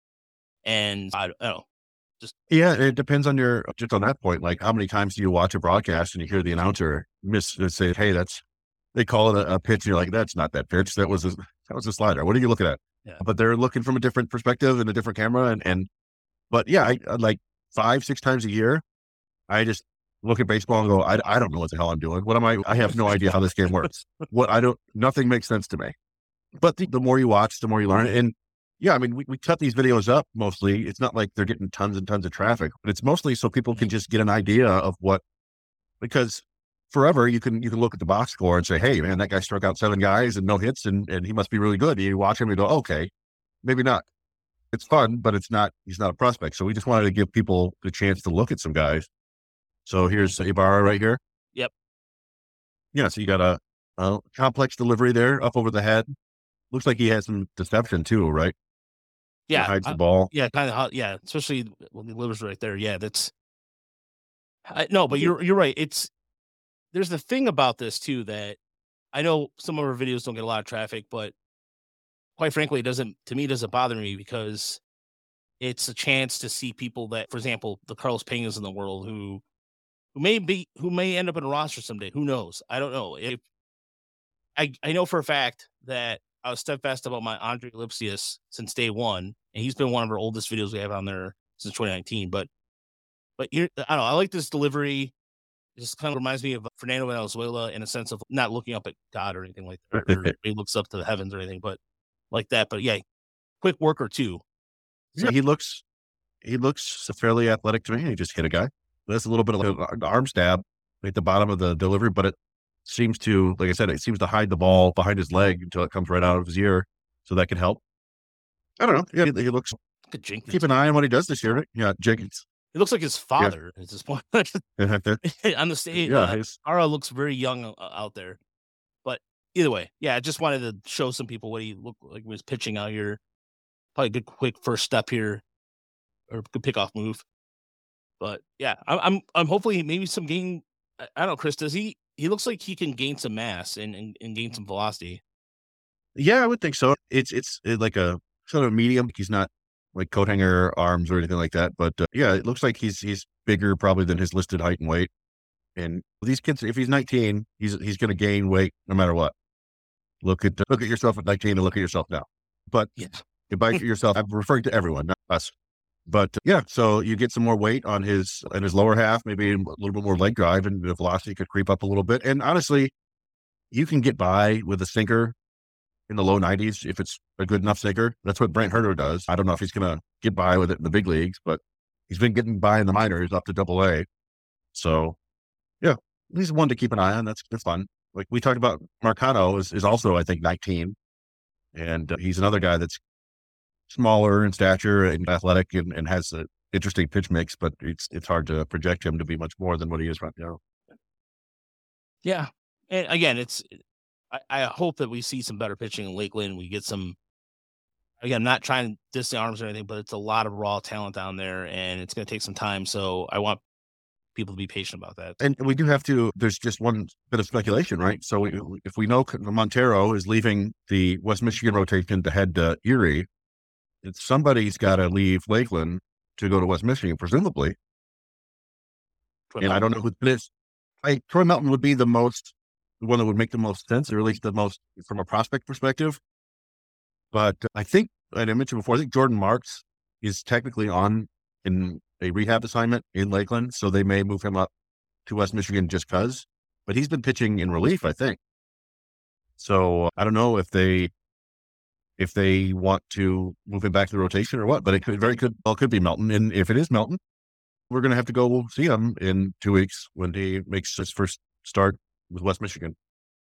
And I don't know. Just Yeah, it depends on your just on that point. Like, how many times do you watch a broadcast and you hear the announcer miss uh, say, "Hey, that's," they call it a, a pitch, and you're like, "That's not that pitch. That was a, that was a slider. What are you looking at?" Yeah. But they're looking from a different perspective and a different camera, and and but yeah, I, I like five six times a year, I just look at baseball and go, I I don't know what the hell I'm doing. What am I? I have no idea how this game works. What I don't, nothing makes sense to me. But the, the more you watch, the more you learn. And yeah, I mean, we, we cut these videos up mostly. It's not like they're getting tons and tons of traffic, but it's mostly so people can just get an idea of what, because forever you can, you can look at the box score and say, hey man, that guy struck out seven guys and no hits and, and he must be really good. You watch him and you go, okay, maybe not. It's fun, but it's not, he's not a prospect. So we just wanted to give people the chance to look at some guys. So here's Ibarra right here. Yep. Yeah. So you got a, a complex delivery there up over the head. Looks like he has some deception too, right? Yeah. He hides uh, the ball. Yeah. Kind of. Yeah. Especially when he delivers right there. Yeah. That's I, no, but you're, you're right. It's, there's the thing about this too, that I know some of our videos don't get a lot of traffic, but quite frankly, it doesn't, to me, it doesn't bother me because it's a chance to see people that, for example, the Carlos Peñas in the world who, who may be, who may end up in a roster someday. Who knows? I don't know. If I, I know for a fact that I was steadfast about my Andre Lipsius since day one, and he's been one of our oldest videos we have on there since twenty nineteen. But, but you I don't know. I like this delivery. It just kind of reminds me of Fernando Valenzuela in a sense of not looking up at God or anything like that, or he looks up to the heavens or anything, but like that. But yeah, quick worker too. So yeah. he looks, he looks fairly athletic to me. He just hit a guy. There's a little bit of an arm stab at the bottom of the delivery, but it seems to, like I said, it seems to hide the ball behind his leg until it comes right out of his ear. So that can help. I don't know. Yeah, he, he looks, keep an eye on what he does this year. Right? Yeah, Jenkins. It looks like his father yeah. at this point. On the stage, yeah, uh, Ara looks very young uh, out there. But either way, yeah, I just wanted to show some people what he looked like when he was pitching out here. Probably a good quick first step here, or good pickoff move. But yeah, I'm I'm, I'm hopefully maybe some gain. I, I don't know, Chris. Does he? He looks like he can gain some mass and, and, and gain some velocity. Yeah, I would think so. It's it's, it's like a sort of medium. He's not like coat hanger arms or anything like that. But uh, yeah, it looks like he's he's bigger probably than his listed height and weight. And these kids, if he's nineteen, he's he's going to gain weight no matter what. Look at look at yourself at nineteen and look at yourself now. But yeah, by yourself, I'm referring to everyone, not us. But uh, yeah, so you get some more weight on his on his lower half, maybe a little bit more leg drive, and the velocity could creep up a little bit. And honestly, you can get by with a sinker in the low nineties if it's a good enough sinker. That's what Brent Herter does. I don't know if he's going to get by with it in the big leagues, but he's been getting by in the minors up to double A. So yeah, he's one to keep an eye on. That's, that's fun. Like we talked about, Marcano is, is also, I think, nineteen. And uh, he's another guy that's smaller in stature and athletic and, and has an interesting pitch mix, but it's it's hard to project him to be much more than what he is right now. Yeah. And again, it's, I, I hope that we see some better pitching in Lakeland. We get some, again, I'm not trying to diss the arms or anything, but it's a lot of raw talent down there and it's going to take some time. So I want people to be patient about that. And we do have to, there's just one bit of speculation, right? So we, if we know Montero is leaving the West Michigan rotation to head to Erie, it's somebody's got to leave Lakeland to go to West Michigan, presumably. Troy and Melton. I don't know who it is. I, Troy Melton would be the most, the one that would make the most sense, or at least the most from a prospect perspective. But I think, and I mentioned before, I think Jordan Marks is technically on in a rehab assignment in Lakeland, so they may move him up to West Michigan just because. But he's been pitching in relief, I think. So I don't know if they if they want to move him back to the rotation or what, but it could very could well could be Melton. And if it is Melton, we're going to have to go see him in two weeks when he makes his first start with West Michigan.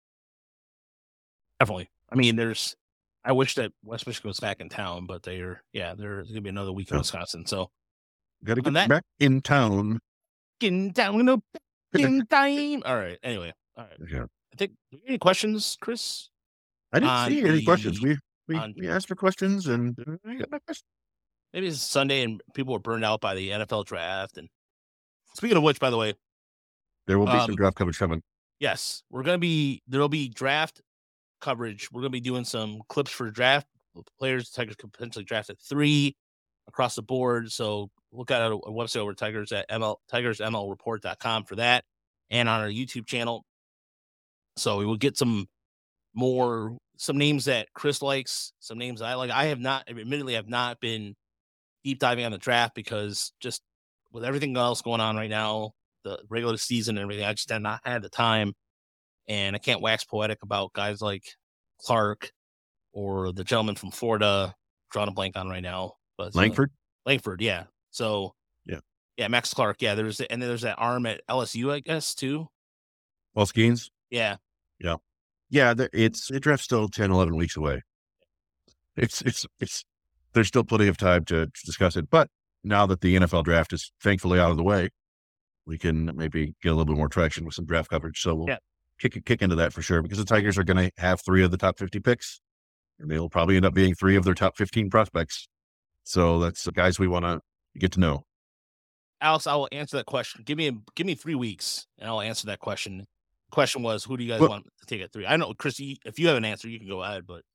Definitely. I mean, there's. I wish that West Michigan was back in town, but they're yeah, there's going to be another week in yeah. Wisconsin. So. Got to get that, back in town. In town, no, in time. All right. Anyway, all right. Yeah. I think. Any questions, Chris? I didn't uh, see any the, questions. We We, on, we asked for questions, and I got my question. Maybe it's Sunday and people were burned out by the N F L draft. And speaking of which, by the way, there will be um, some draft coverage coming. Yes, we're going to be, there'll be draft coverage. We're going to be doing some clips for draft players. Tigers could potentially draft at three across the board. So look at our website over Tigers at M L, Tigers M L report dot com for that, and on our YouTube channel. So we will get some more, some names that Chris likes, some names I like. I have not, admittedly, have not been deep diving on the draft because just with everything else going on right now, the regular season and everything, I just have not had the time, and I can't wax poetic about guys like Clark or the gentleman from Florida, drawing a blank on right now, but Langford, uh, Langford, yeah. So yeah, yeah, Max Clark, yeah. There's and then there's that arm at L S U, I guess, too. Paul Skeens, yeah, yeah, yeah. It's it draft's still ten, eleven weeks away. It's it's it's there's still plenty of time to, to discuss it, but now that the N F L draft is thankfully out of the way, we can maybe get a little bit more traction with some draft coverage. So we'll yeah. kick kick into that for sure, because the Tigers are going to have three of the top fifty picks, and they'll probably end up being three of their top fifteen prospects. So that's the guys we want to get to know. Alex, I will answer that question. Give me a, give me three weeks, and I'll answer that question. The question was, who do you guys well, want to take at three? I know, Chris, if you have an answer, you can go ahead. But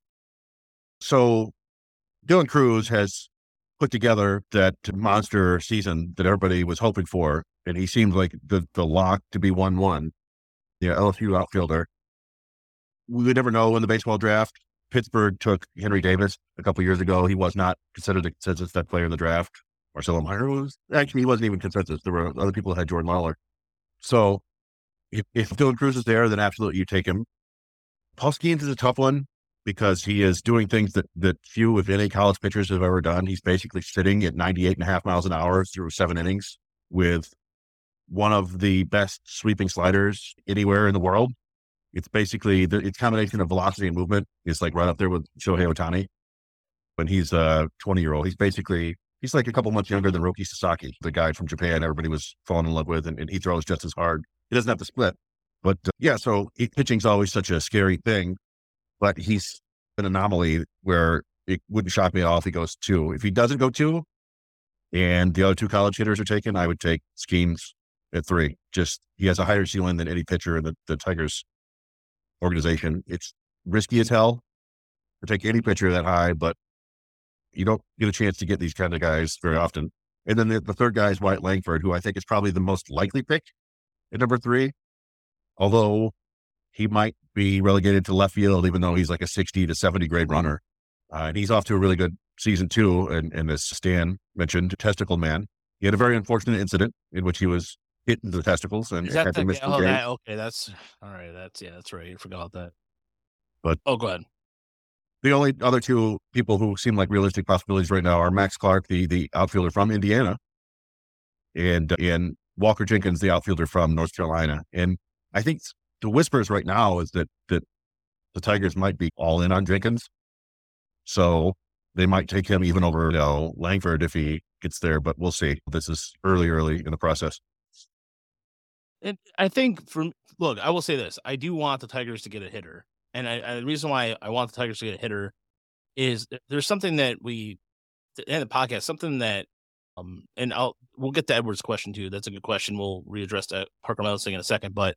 so Dylan Crews has put together that monster season that everybody was hoping for, and he seemed like the, the lock to be one one. Yeah, L S U outfielder. We would never know in the baseball draft. Pittsburgh took Henry Davis a couple years ago. He was not considered a consensus best player in the draft. Marcelo Meyer was. Actually, he wasn't even consensus. There were other people that had Jordan Lawler. So if, if Dylan Crews is there, then absolutely you take him. Paul Skeens is a tough one because he is doing things that, that few, if any, college pitchers have ever done. He's basically sitting at ninety-eight and a half miles an hour through seven innings with one of the best sweeping sliders anywhere in the world. It's basically, the its combination of velocity and movement is like right up there with Shohei Ohtani. When he's a twenty-year-old, he's basically, he's like a couple months younger than Roki Sasaki, the guy from Japan everybody was falling in love with, and, and he throws just as hard. He doesn't have to split. But uh, yeah, so he, pitching's always such a scary thing, but he's an anomaly where it wouldn't shock me at all if he goes two. If he doesn't go two, and the other two college hitters are taken, I would take Skeens at three. Just, he has a higher ceiling than any pitcher in the, the Tigers organization. It's risky as hell to take any pitcher that high, but you don't get a chance to get these kind of guys very often. And then the, the third guy is Wyatt Langford, who I think is probably the most likely pick at number three, although he might be relegated to left field, even though he's like a sixty to seventy grade runner. Uh, and he's off to a really good season too. And, and as Stan mentioned, testicle man, he had a very unfortunate incident in which he was hit in the testicles and Is that had to the, miss the oh, game. that, okay, that's all right. That's yeah, that's right. I forgot that. But oh, go ahead. The only other two people who seem like realistic possibilities right now are Max Clark, the the outfielder from Indiana, and uh, and Walker Jenkins, the outfielder from North Carolina. And I think the whispers right now is that that the Tigers might be all in on Jenkins, so they might take him even over, you know, Langford if he gets there. But we'll see. This is early, early in the process. And I think from look, I will say this: I do want the Tigers to get a hitter. And I, I, the reason why I want the Tigers to get a hitter is there's something that we, in the podcast, something that, um, and I'll, we'll get to Edwards' question too. That's a good question. We'll readdress that Parker Meadows thing in a second. But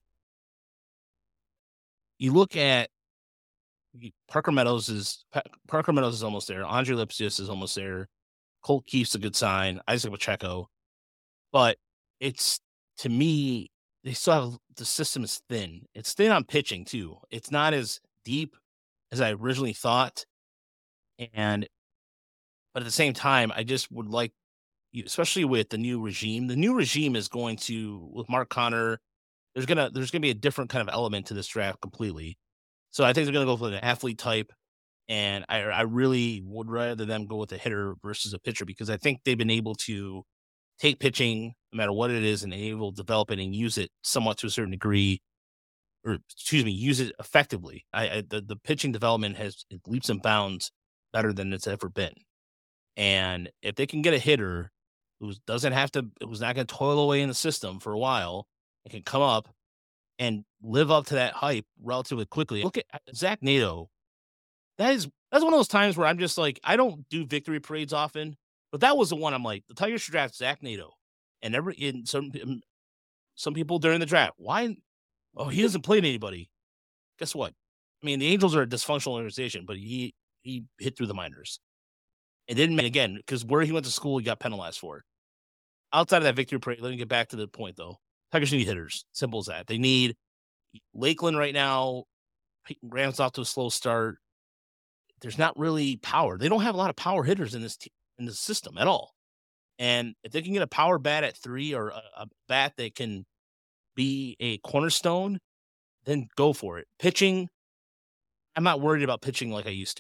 you look at Parker Meadows is, Parker Meadows is almost there. Andre Lipsius is almost there. Colt Keefe's a good sign. Isaac Pacheco. But it's, to me, they still have, the system is thin. It's thin on pitching too. It's not as deep as I originally thought. And, but at the same time, I just would like, especially with the new regime, the new regime is going to, with Mark Connor, there's going to, there's going to be a different kind of element to this draft completely. So I think they're going to go for an athlete type. And I, I really would rather them go with a hitter versus a pitcher, because I think they've been able to take pitching, no matter what it is, and able to develop it and use it somewhat to a certain degree, or excuse me, use it effectively. I, I the, the pitching development has leaps and bounds better than it's ever been. And if they can get a hitter who doesn't have to, who's not going to toil away in the system for a while, and can come up and live up to that hype relatively quickly. Look at Zach Nato. that is that's one of those times where I'm just like, I don't do victory parades often, but that was the one I'm like, the Tigers should draft Zach Nato. And every in some some people during the draft, why? Oh, he hasn't played anybody. Guess what? I mean, the Angels are a dysfunctional organization, but he he hit through the minors. It didn't mean again because where he went to school, he got penalized for it. Outside of that victory parade, let me get back to the point though. Tigers need hitters. Simple as that. They need Lakeland right now. Graham's off to a slow start. There's not really power. They don't have a lot of power hitters in this team, in the system at all. And if they can get a power bat at three or a, a bat that can be a cornerstone, then go for it. Pitching, I'm not worried about pitching like I used to.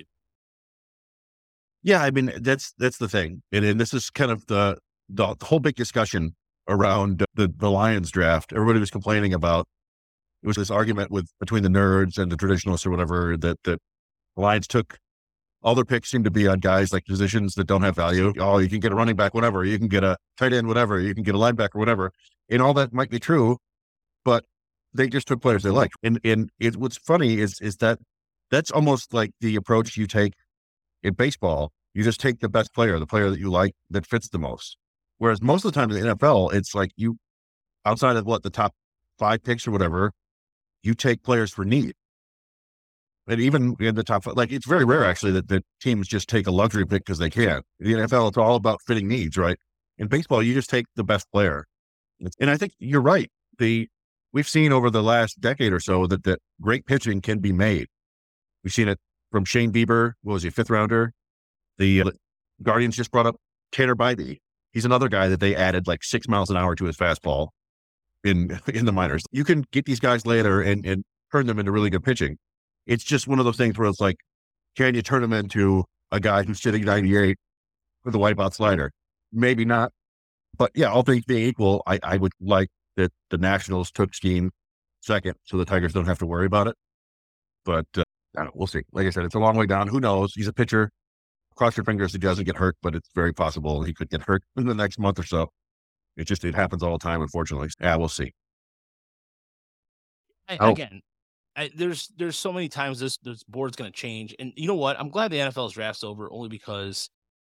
Yeah, I mean, that's that's the thing. And, and this is kind of the, the the whole big discussion around the, the Lions draft. Everybody was complaining about, it was this argument with between the nerds and the traditionalists or whatever, that, that the Lions took, all their picks seem to be on guys like positions that don't have value. Oh, you can get a running back, whatever. You can get a tight end, whatever. You can get a linebacker, whatever. And all that might be true, but they just took players they like. And and it, what's funny is is that that's almost like the approach you take in baseball. You just take the best player, the player that you like that fits the most. Whereas most of the time in the N F L, it's like you, outside of what the top five picks or whatever, you take players for need. And even in the top five, like it's very rare actually that, that teams just take a luxury pick because they can. In the N F L, it's all about fitting needs, right? In baseball, you just take the best player. And I think you're right. The We've seen over the last decade or so that, that great pitching can be made. We've seen it from Shane Bieber, what was he, a fifth rounder? The uh, Guardians just brought up Tanner Bybee. He's another guy that they added like six miles an hour to his fastball in in the minors. You can get these guys later and, and turn them into really good pitching. It's just one of those things where it's like, can you turn them into a guy who's sitting ninety-eight with a wipeout slider? Maybe not. But yeah, all things being equal, I, I would like that the Nationals took Skeen second so the Tigers don't have to worry about it. But uh, I don't know, we'll see. Like I said, it's a long way down. Who knows? He's a pitcher. Cross your fingers he doesn't get hurt, but it's very possible he could get hurt in the next month or so. It just, it happens all the time, unfortunately. Yeah, we'll see. I, Oh. Again, I, there's there's so many times this this board's going to change, and you know what? I'm glad the N F L's draft's over, only because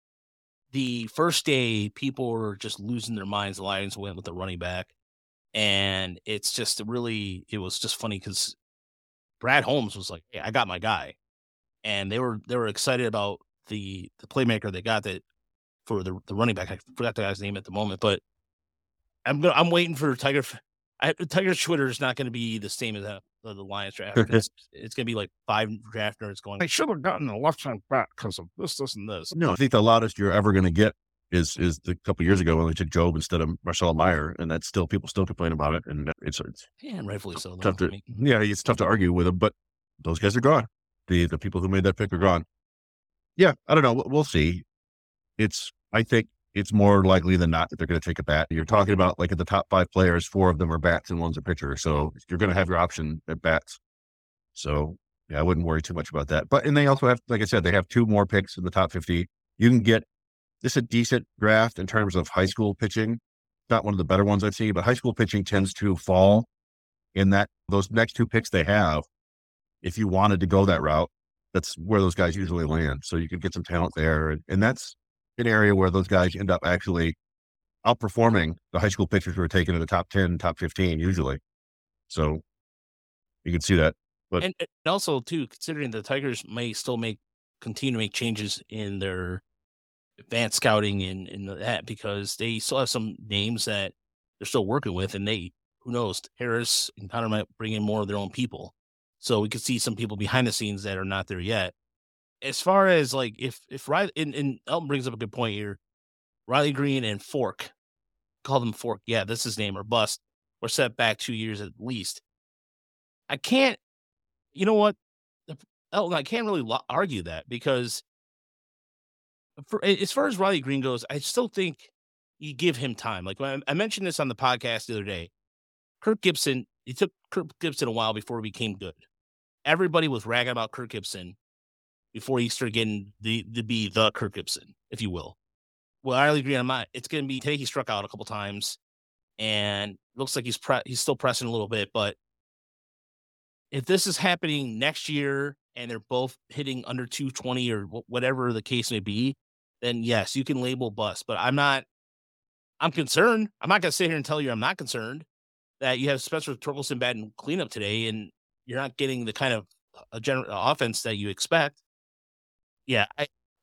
the first day people were just losing their minds. The Lions went with the running back, and it's just really it was just funny because Brad Holmes was like, "Hey, I got my guy," and they were they were excited about the the playmaker they got that for the the running back. I forgot the guy's name at the moment, but I'm gonna, I'm waiting for Tiger. I, Tiger's Twitter is not going to be the same as the, the, the Lions draft. It's, it's going to be like five draft nerds going, I should have gotten a left-hand back because of this, this, and this. No, I think the loudest you're ever going to get is is the couple years ago when they took Job instead of Marcelo Meyer, and that's still, people still complain about it, and it's, it's Yeah, and rightfully so. though. tough I to, mean, yeah, it's tough to argue with them, but those guys are gone. The the people who made that pick are gone. Yeah, I don't know. We'll, we'll see. It's, I think it's more likely than not that they're going to take a bat. You're talking about like at the top five players, four of them are bats and one's a pitcher. So you're going to have your option at bats. So yeah, I wouldn't worry too much about that. But, and they also have, like I said, they have two more picks in the top fifty. You can get this a decent draft in terms of high school pitching. Not one of the better ones I've seen, but high school pitching tends to fall in that those next two picks they have. If you wanted to go that route, that's where those guys usually land. So you can get some talent there. And, and that's an area where those guys end up actually outperforming the high school pitchers who are taken in the top ten, top fifteen usually. So you can see that. But and, and also, too, considering the Tigers may still make continue to make changes in their advanced scouting and, and that because they still have some names that they're still working with, and they, who knows, Harris and Connor might bring in more of their own people. So we could see some people behind the scenes that are not there yet. As far as like if if Riley and, and Elton brings up a good point here, Riley Green and Fork, call them Fork, yeah, that's his name, or Bust, were set back two years at least. I can't, you know what, Elton, I can't really lo- argue that because for, as far as Riley Green goes, I still think you give him time. Like when I, I mentioned this on the podcast the other day, Kirk Gibson, it took Kirk Gibson a while before he became good. Everybody was ragging about Kirk Gibson before he started getting the to be the Kirk Gibson, if you will. Well, Riley Green, I'm not. It's going to be today. He struck out a couple times, and looks like he's pre- he's still pressing a little bit. But if this is happening next year, and they're both hitting under two twenty or wh- whatever the case may be, then yes, you can label bust. But I'm not, I'm concerned. I'm not going to sit here and tell you I'm not concerned that you have Spencer Torkelson batting cleanup today and you're not getting the kind of a general offense that you expect. Yeah. I,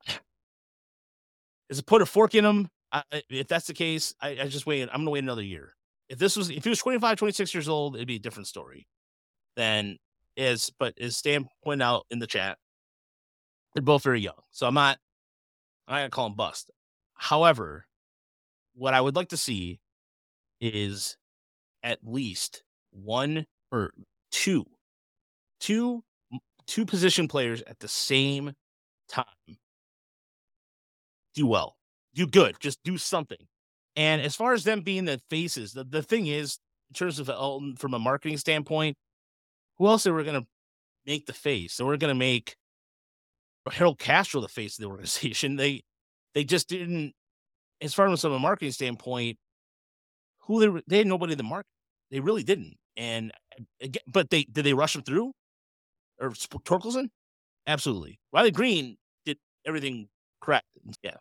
is it put a fork in him? I, if that's the case, I, I just wait. I'm going to wait another year. If this was, if he was twenty-five, twenty-six years old, it'd be a different story than is, but as Stan pointed out in the chat, they're both very young. So I'm not, I'm not going to call him bust. However, what I would like to see is at least one or two, two, two position players at the same time do well, do good, just do something. And as far as them being the faces, the, the thing is, in terms of Elton, from a marketing standpoint, who else they were going to make the face? They were going to make Harold Castro the face of the organization. They they just didn't, as far as from a marketing standpoint, who they were, they had nobody in the market. They really didn't. And again, but they did they rush him through or Torkelson? Absolutely. Riley Green did everything correct. Yeah.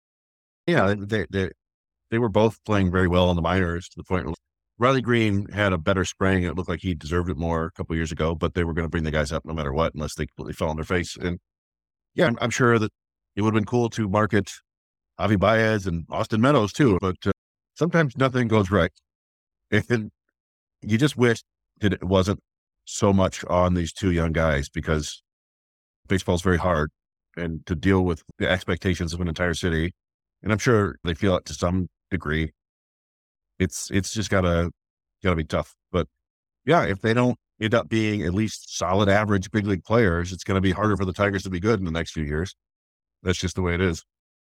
Yeah, they they they were both playing very well in the minors to the point where Riley Green had a better spring. It looked like he deserved it more a couple of years ago, but they were going to bring the guys up no matter what, unless they completely fell on their face. And yeah, I'm, I'm sure that it would have been cool to market Javi Baez and Austin Meadows too, but uh, sometimes nothing goes right. And you just wish that it wasn't so much on these two young guys, because baseball is very hard, and to deal with the expectations of an entire city. And I'm sure they feel it to some degree. It's, it's just gotta, gotta be tough. But yeah, if they don't end up being at least solid, average big league players, it's going to be harder for the Tigers to be good in the next few years. That's just the way it is.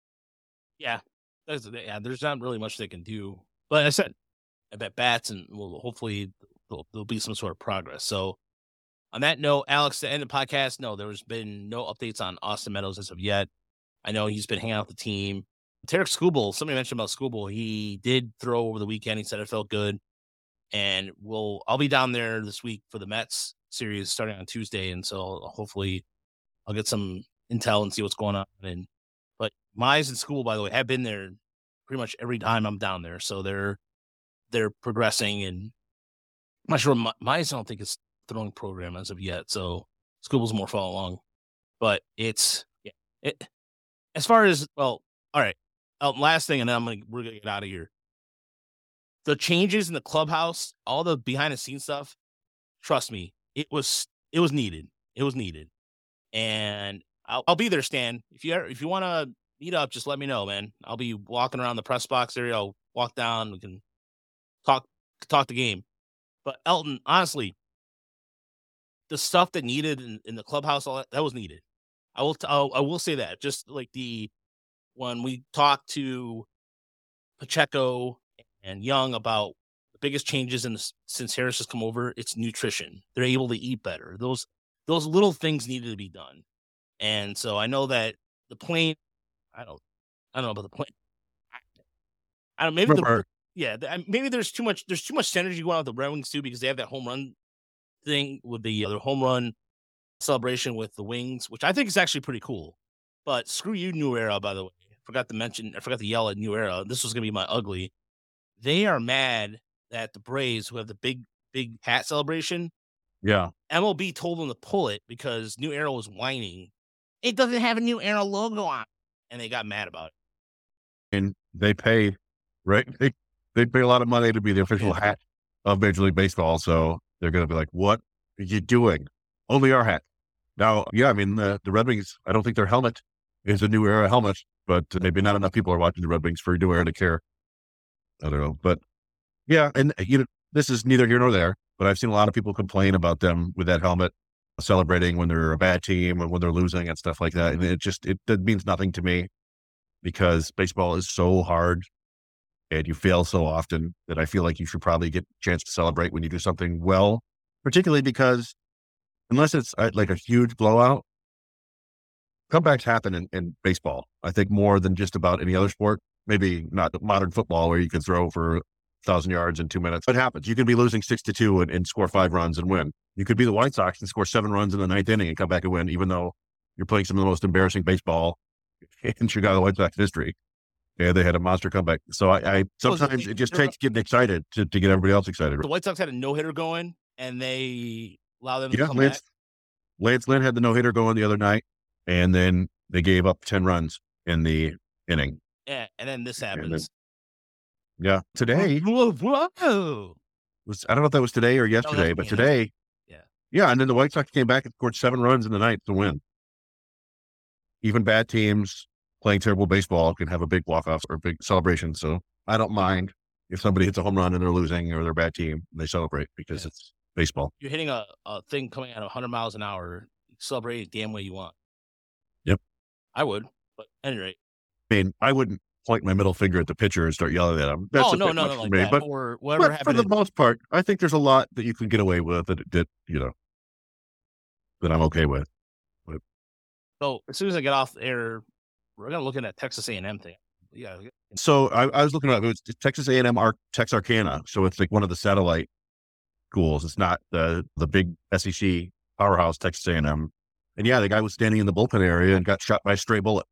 Yeah. There's, yeah, there's not really much they can do. But I said, I bet bats, and well, hopefully there'll, there'll be some sort of progress. So on that note, Alex, to end the podcast, no, there's been no updates on Austin Meadows as of yet. I know he's been hanging out with the team. Tarek Skubal, somebody mentioned about Skubal. He did throw over the weekend. He said it felt good. And we'll, I'll be down there this week for the Mets series starting on Tuesday. And so hopefully I'll get some intel and see what's going on. And, but Mize and Skubal, by the way, have been there pretty much every time I'm down there. So they're, they're progressing, and I'm not sure. Mize, I don't think it's throwing program as of yet. So Skubal's more follow along, but it's, yeah, it, as far as, well, all right. Oh, last thing, and then I'm gonna we're gonna get out of here. The changes in the clubhouse, all the behind the scenes stuff. Trust me, it was it was needed. It was needed, and I'll, I'll be there, Stan. If you if you want to meet up, just let me know, man. I'll be walking around the press box area. I'll walk down. We can talk talk the game. But Elton, honestly, the stuff that needed in, in the clubhouse, all that, that was needed. I will t- I'll, I will say that. Just like the when we talked to Pacheco and Young about the biggest changes in the, since Harris has come over, it's nutrition. They're able to eat better. Those those little things needed to be done. And so I know that the plane, I don't, I don't know about the plane. I don't maybe the, yeah, the, maybe there's too much. There's too much synergy going on with the Red Wings too, because they have that home run thing with the other home run celebration with the Wings, which I think is actually pretty cool. But screw you, New Era, by the way. I forgot to mention, I forgot to yell at New Era. This was going to be my ugly. They are mad that the Braves, who have the big, big hat celebration, yeah, M L B told them to pull it because New Era was whining. It doesn't have a New Era logo on, and they got mad about it. And they pay, right? They they pay a lot of money to be the official hat of Major League Baseball, so they're going to be like, "What are you doing? Only our hat." Now, yeah, I mean the the Red Wings. I don't think their helmet is a New Era helmet, but maybe not enough people are watching the Red Wings for New Era to care. I don't know, but yeah, and you know, this is neither here nor there, but I've seen a lot of people complain about them with that helmet, celebrating when they're a bad team and when they're losing and stuff like that. And it just, it, it means nothing to me, because baseball is so hard and you fail so often that I feel like you should probably get a chance to celebrate when you do something well, particularly because unless it's like a huge blowout, comebacks happen in, in baseball, I think, more than just about any other sport. Maybe not modern football where you can throw for thousand yards in two minutes. It happens. You can be losing six to two and, and score five runs and win. You could be the White Sox and score seven runs in the ninth inning and come back and win, even though you're playing some of the most embarrassing baseball in Chicago White Sox history. Yeah, they had a monster comeback. So I, I sometimes it just takes getting excited to, to get everybody else excited. The White Sox had a no-hitter going, and they allowed them to yeah, come Lance, back. Lance Lynn had the no-hitter going the other night, and then they gave up ten runs in the inning. Yeah, and then this happens. Then, yeah, today whoa, whoa. was I don't know if that was today or yesterday, no, but today, yeah, yeah, and then the White Sox came back and scored seven runs in the ninth to win. Even bad teams playing terrible baseball can have a big walk-off or a big celebration. So I don't mind if somebody hits a home run and they're losing or they're a bad team, they celebrate because yeah. it's baseball. You're hitting a, a thing coming at one hundred miles an hour. Celebrate it damn way you want. Yep. I would, but at any rate. I mean, I wouldn't point my middle finger at the pitcher and start yelling at him. That's oh, a no, bit no, much no, for like me. that. But, or whatever but happened for the in, most part, I think there's a lot that you can get away with that, that you know, that I'm okay with. But, so as soon as I get off the air, we're going to look at that Texas A and M thing. Yeah. So I, I was looking at it. It was Texas A and M Ar- Texarkana. So it's like one of the satellite schools. It's not the the big S E C powerhouse, Texas A and M. And yeah, the guy was standing in the bullpen area and got shot by a stray bullet.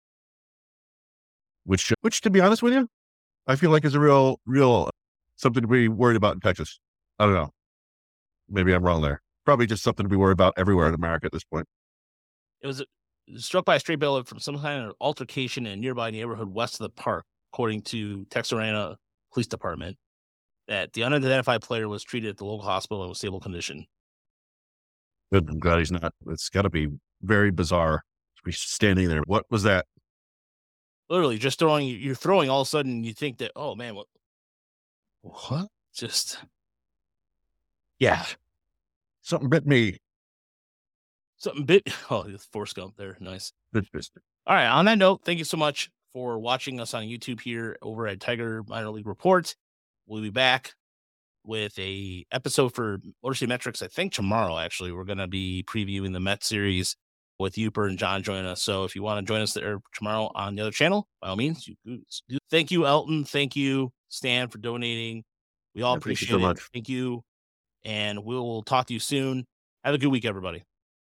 Which, which to be honest with you, I feel like is a real, real something to be worried about in Texas. I don't know. Maybe I'm wrong there. Probably just something to be worried about everywhere in America at this point. It was struck by a stray bullet from some kind of altercation in a nearby neighborhood west of the park, according to Texarkana Police Department. That the unidentified player was treated at the local hospital in a stable condition. Good. I'm glad he's not. It's got to be very bizarre to be standing there. What was that? Literally, just throwing. You're throwing. All of a sudden, you think that, oh man, what? What? Just yeah, something bit me. Something bit. Oh, it's Forrest Gump there. Nice. All right. On that note, thank you so much for watching us on YouTube here over at Tiger Minor League Report. We'll be back with a episode for Motor City Metrics. I think tomorrow, actually, we're going to be previewing the Met series with Uper and John joining us. So if you want to join us there tomorrow on the other channel, by all means, you do. Thank you, Elton. Thank you, Stan, for donating. We all yeah, appreciate thank you so it. Much. Thank you. And we'll talk to you soon. Have a good week, everybody.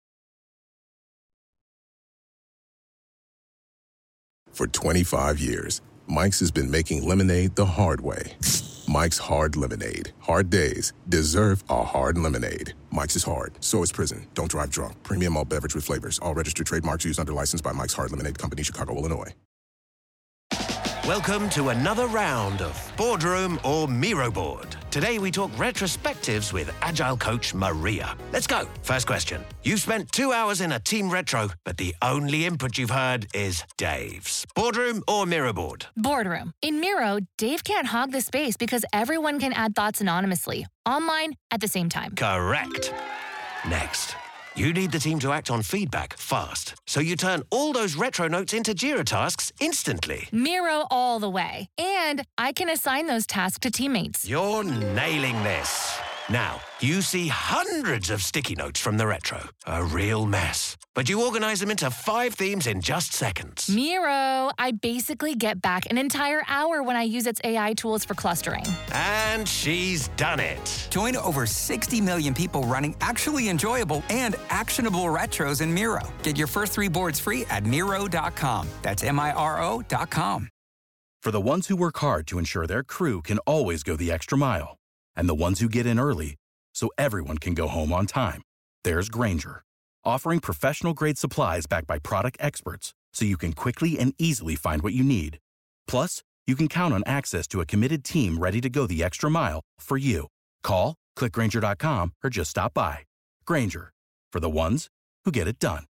For twenty-five years, Mike's has been making lemonade the hard way. Mike's Hard Lemonade. Hard days deserve a hard lemonade. Mike's is hard, so is prison. Don't drive drunk. Premium malt beverage with flavors. All registered trademarks used under license by Mike's Hard Lemonade Company, Chicago, Illinois. Welcome to another round of Boardroom or Miro Board. Today we talk retrospectives with Agile coach Maria. Let's go. First question. You've spent two hours in a team retro, but the only input you've heard is Dave's. Boardroom or Miro Board? Boardroom. In Miro, Dave can't hog the space because everyone can add thoughts anonymously, online at the same time. Correct. Next. You need the team to act on feedback fast, so you turn all those retro notes into Jira tasks instantly. Miro all the way. And I can assign those tasks to teammates. You're nailing this. Now, you see hundreds of sticky notes from the retro. A real mess. But you organize them into five themes in just seconds. Miro, I basically get back an entire hour when I use its A I tools for clustering. And she's done it. Join over sixty million people running actually enjoyable and actionable retros in Miro. Get your first three boards free at Miro dot com. That's M I R O dot com. For the ones who work hard to ensure their crew can always go the extra mile, and the ones who get in early so everyone can go home on time, there's Grainger, offering professional-grade supplies backed by product experts so you can quickly and easily find what you need. Plus, you can count on access to a committed team ready to go the extra mile for you. Call, click Grainger dot com, or just stop by. Grainger, for the ones who get it done.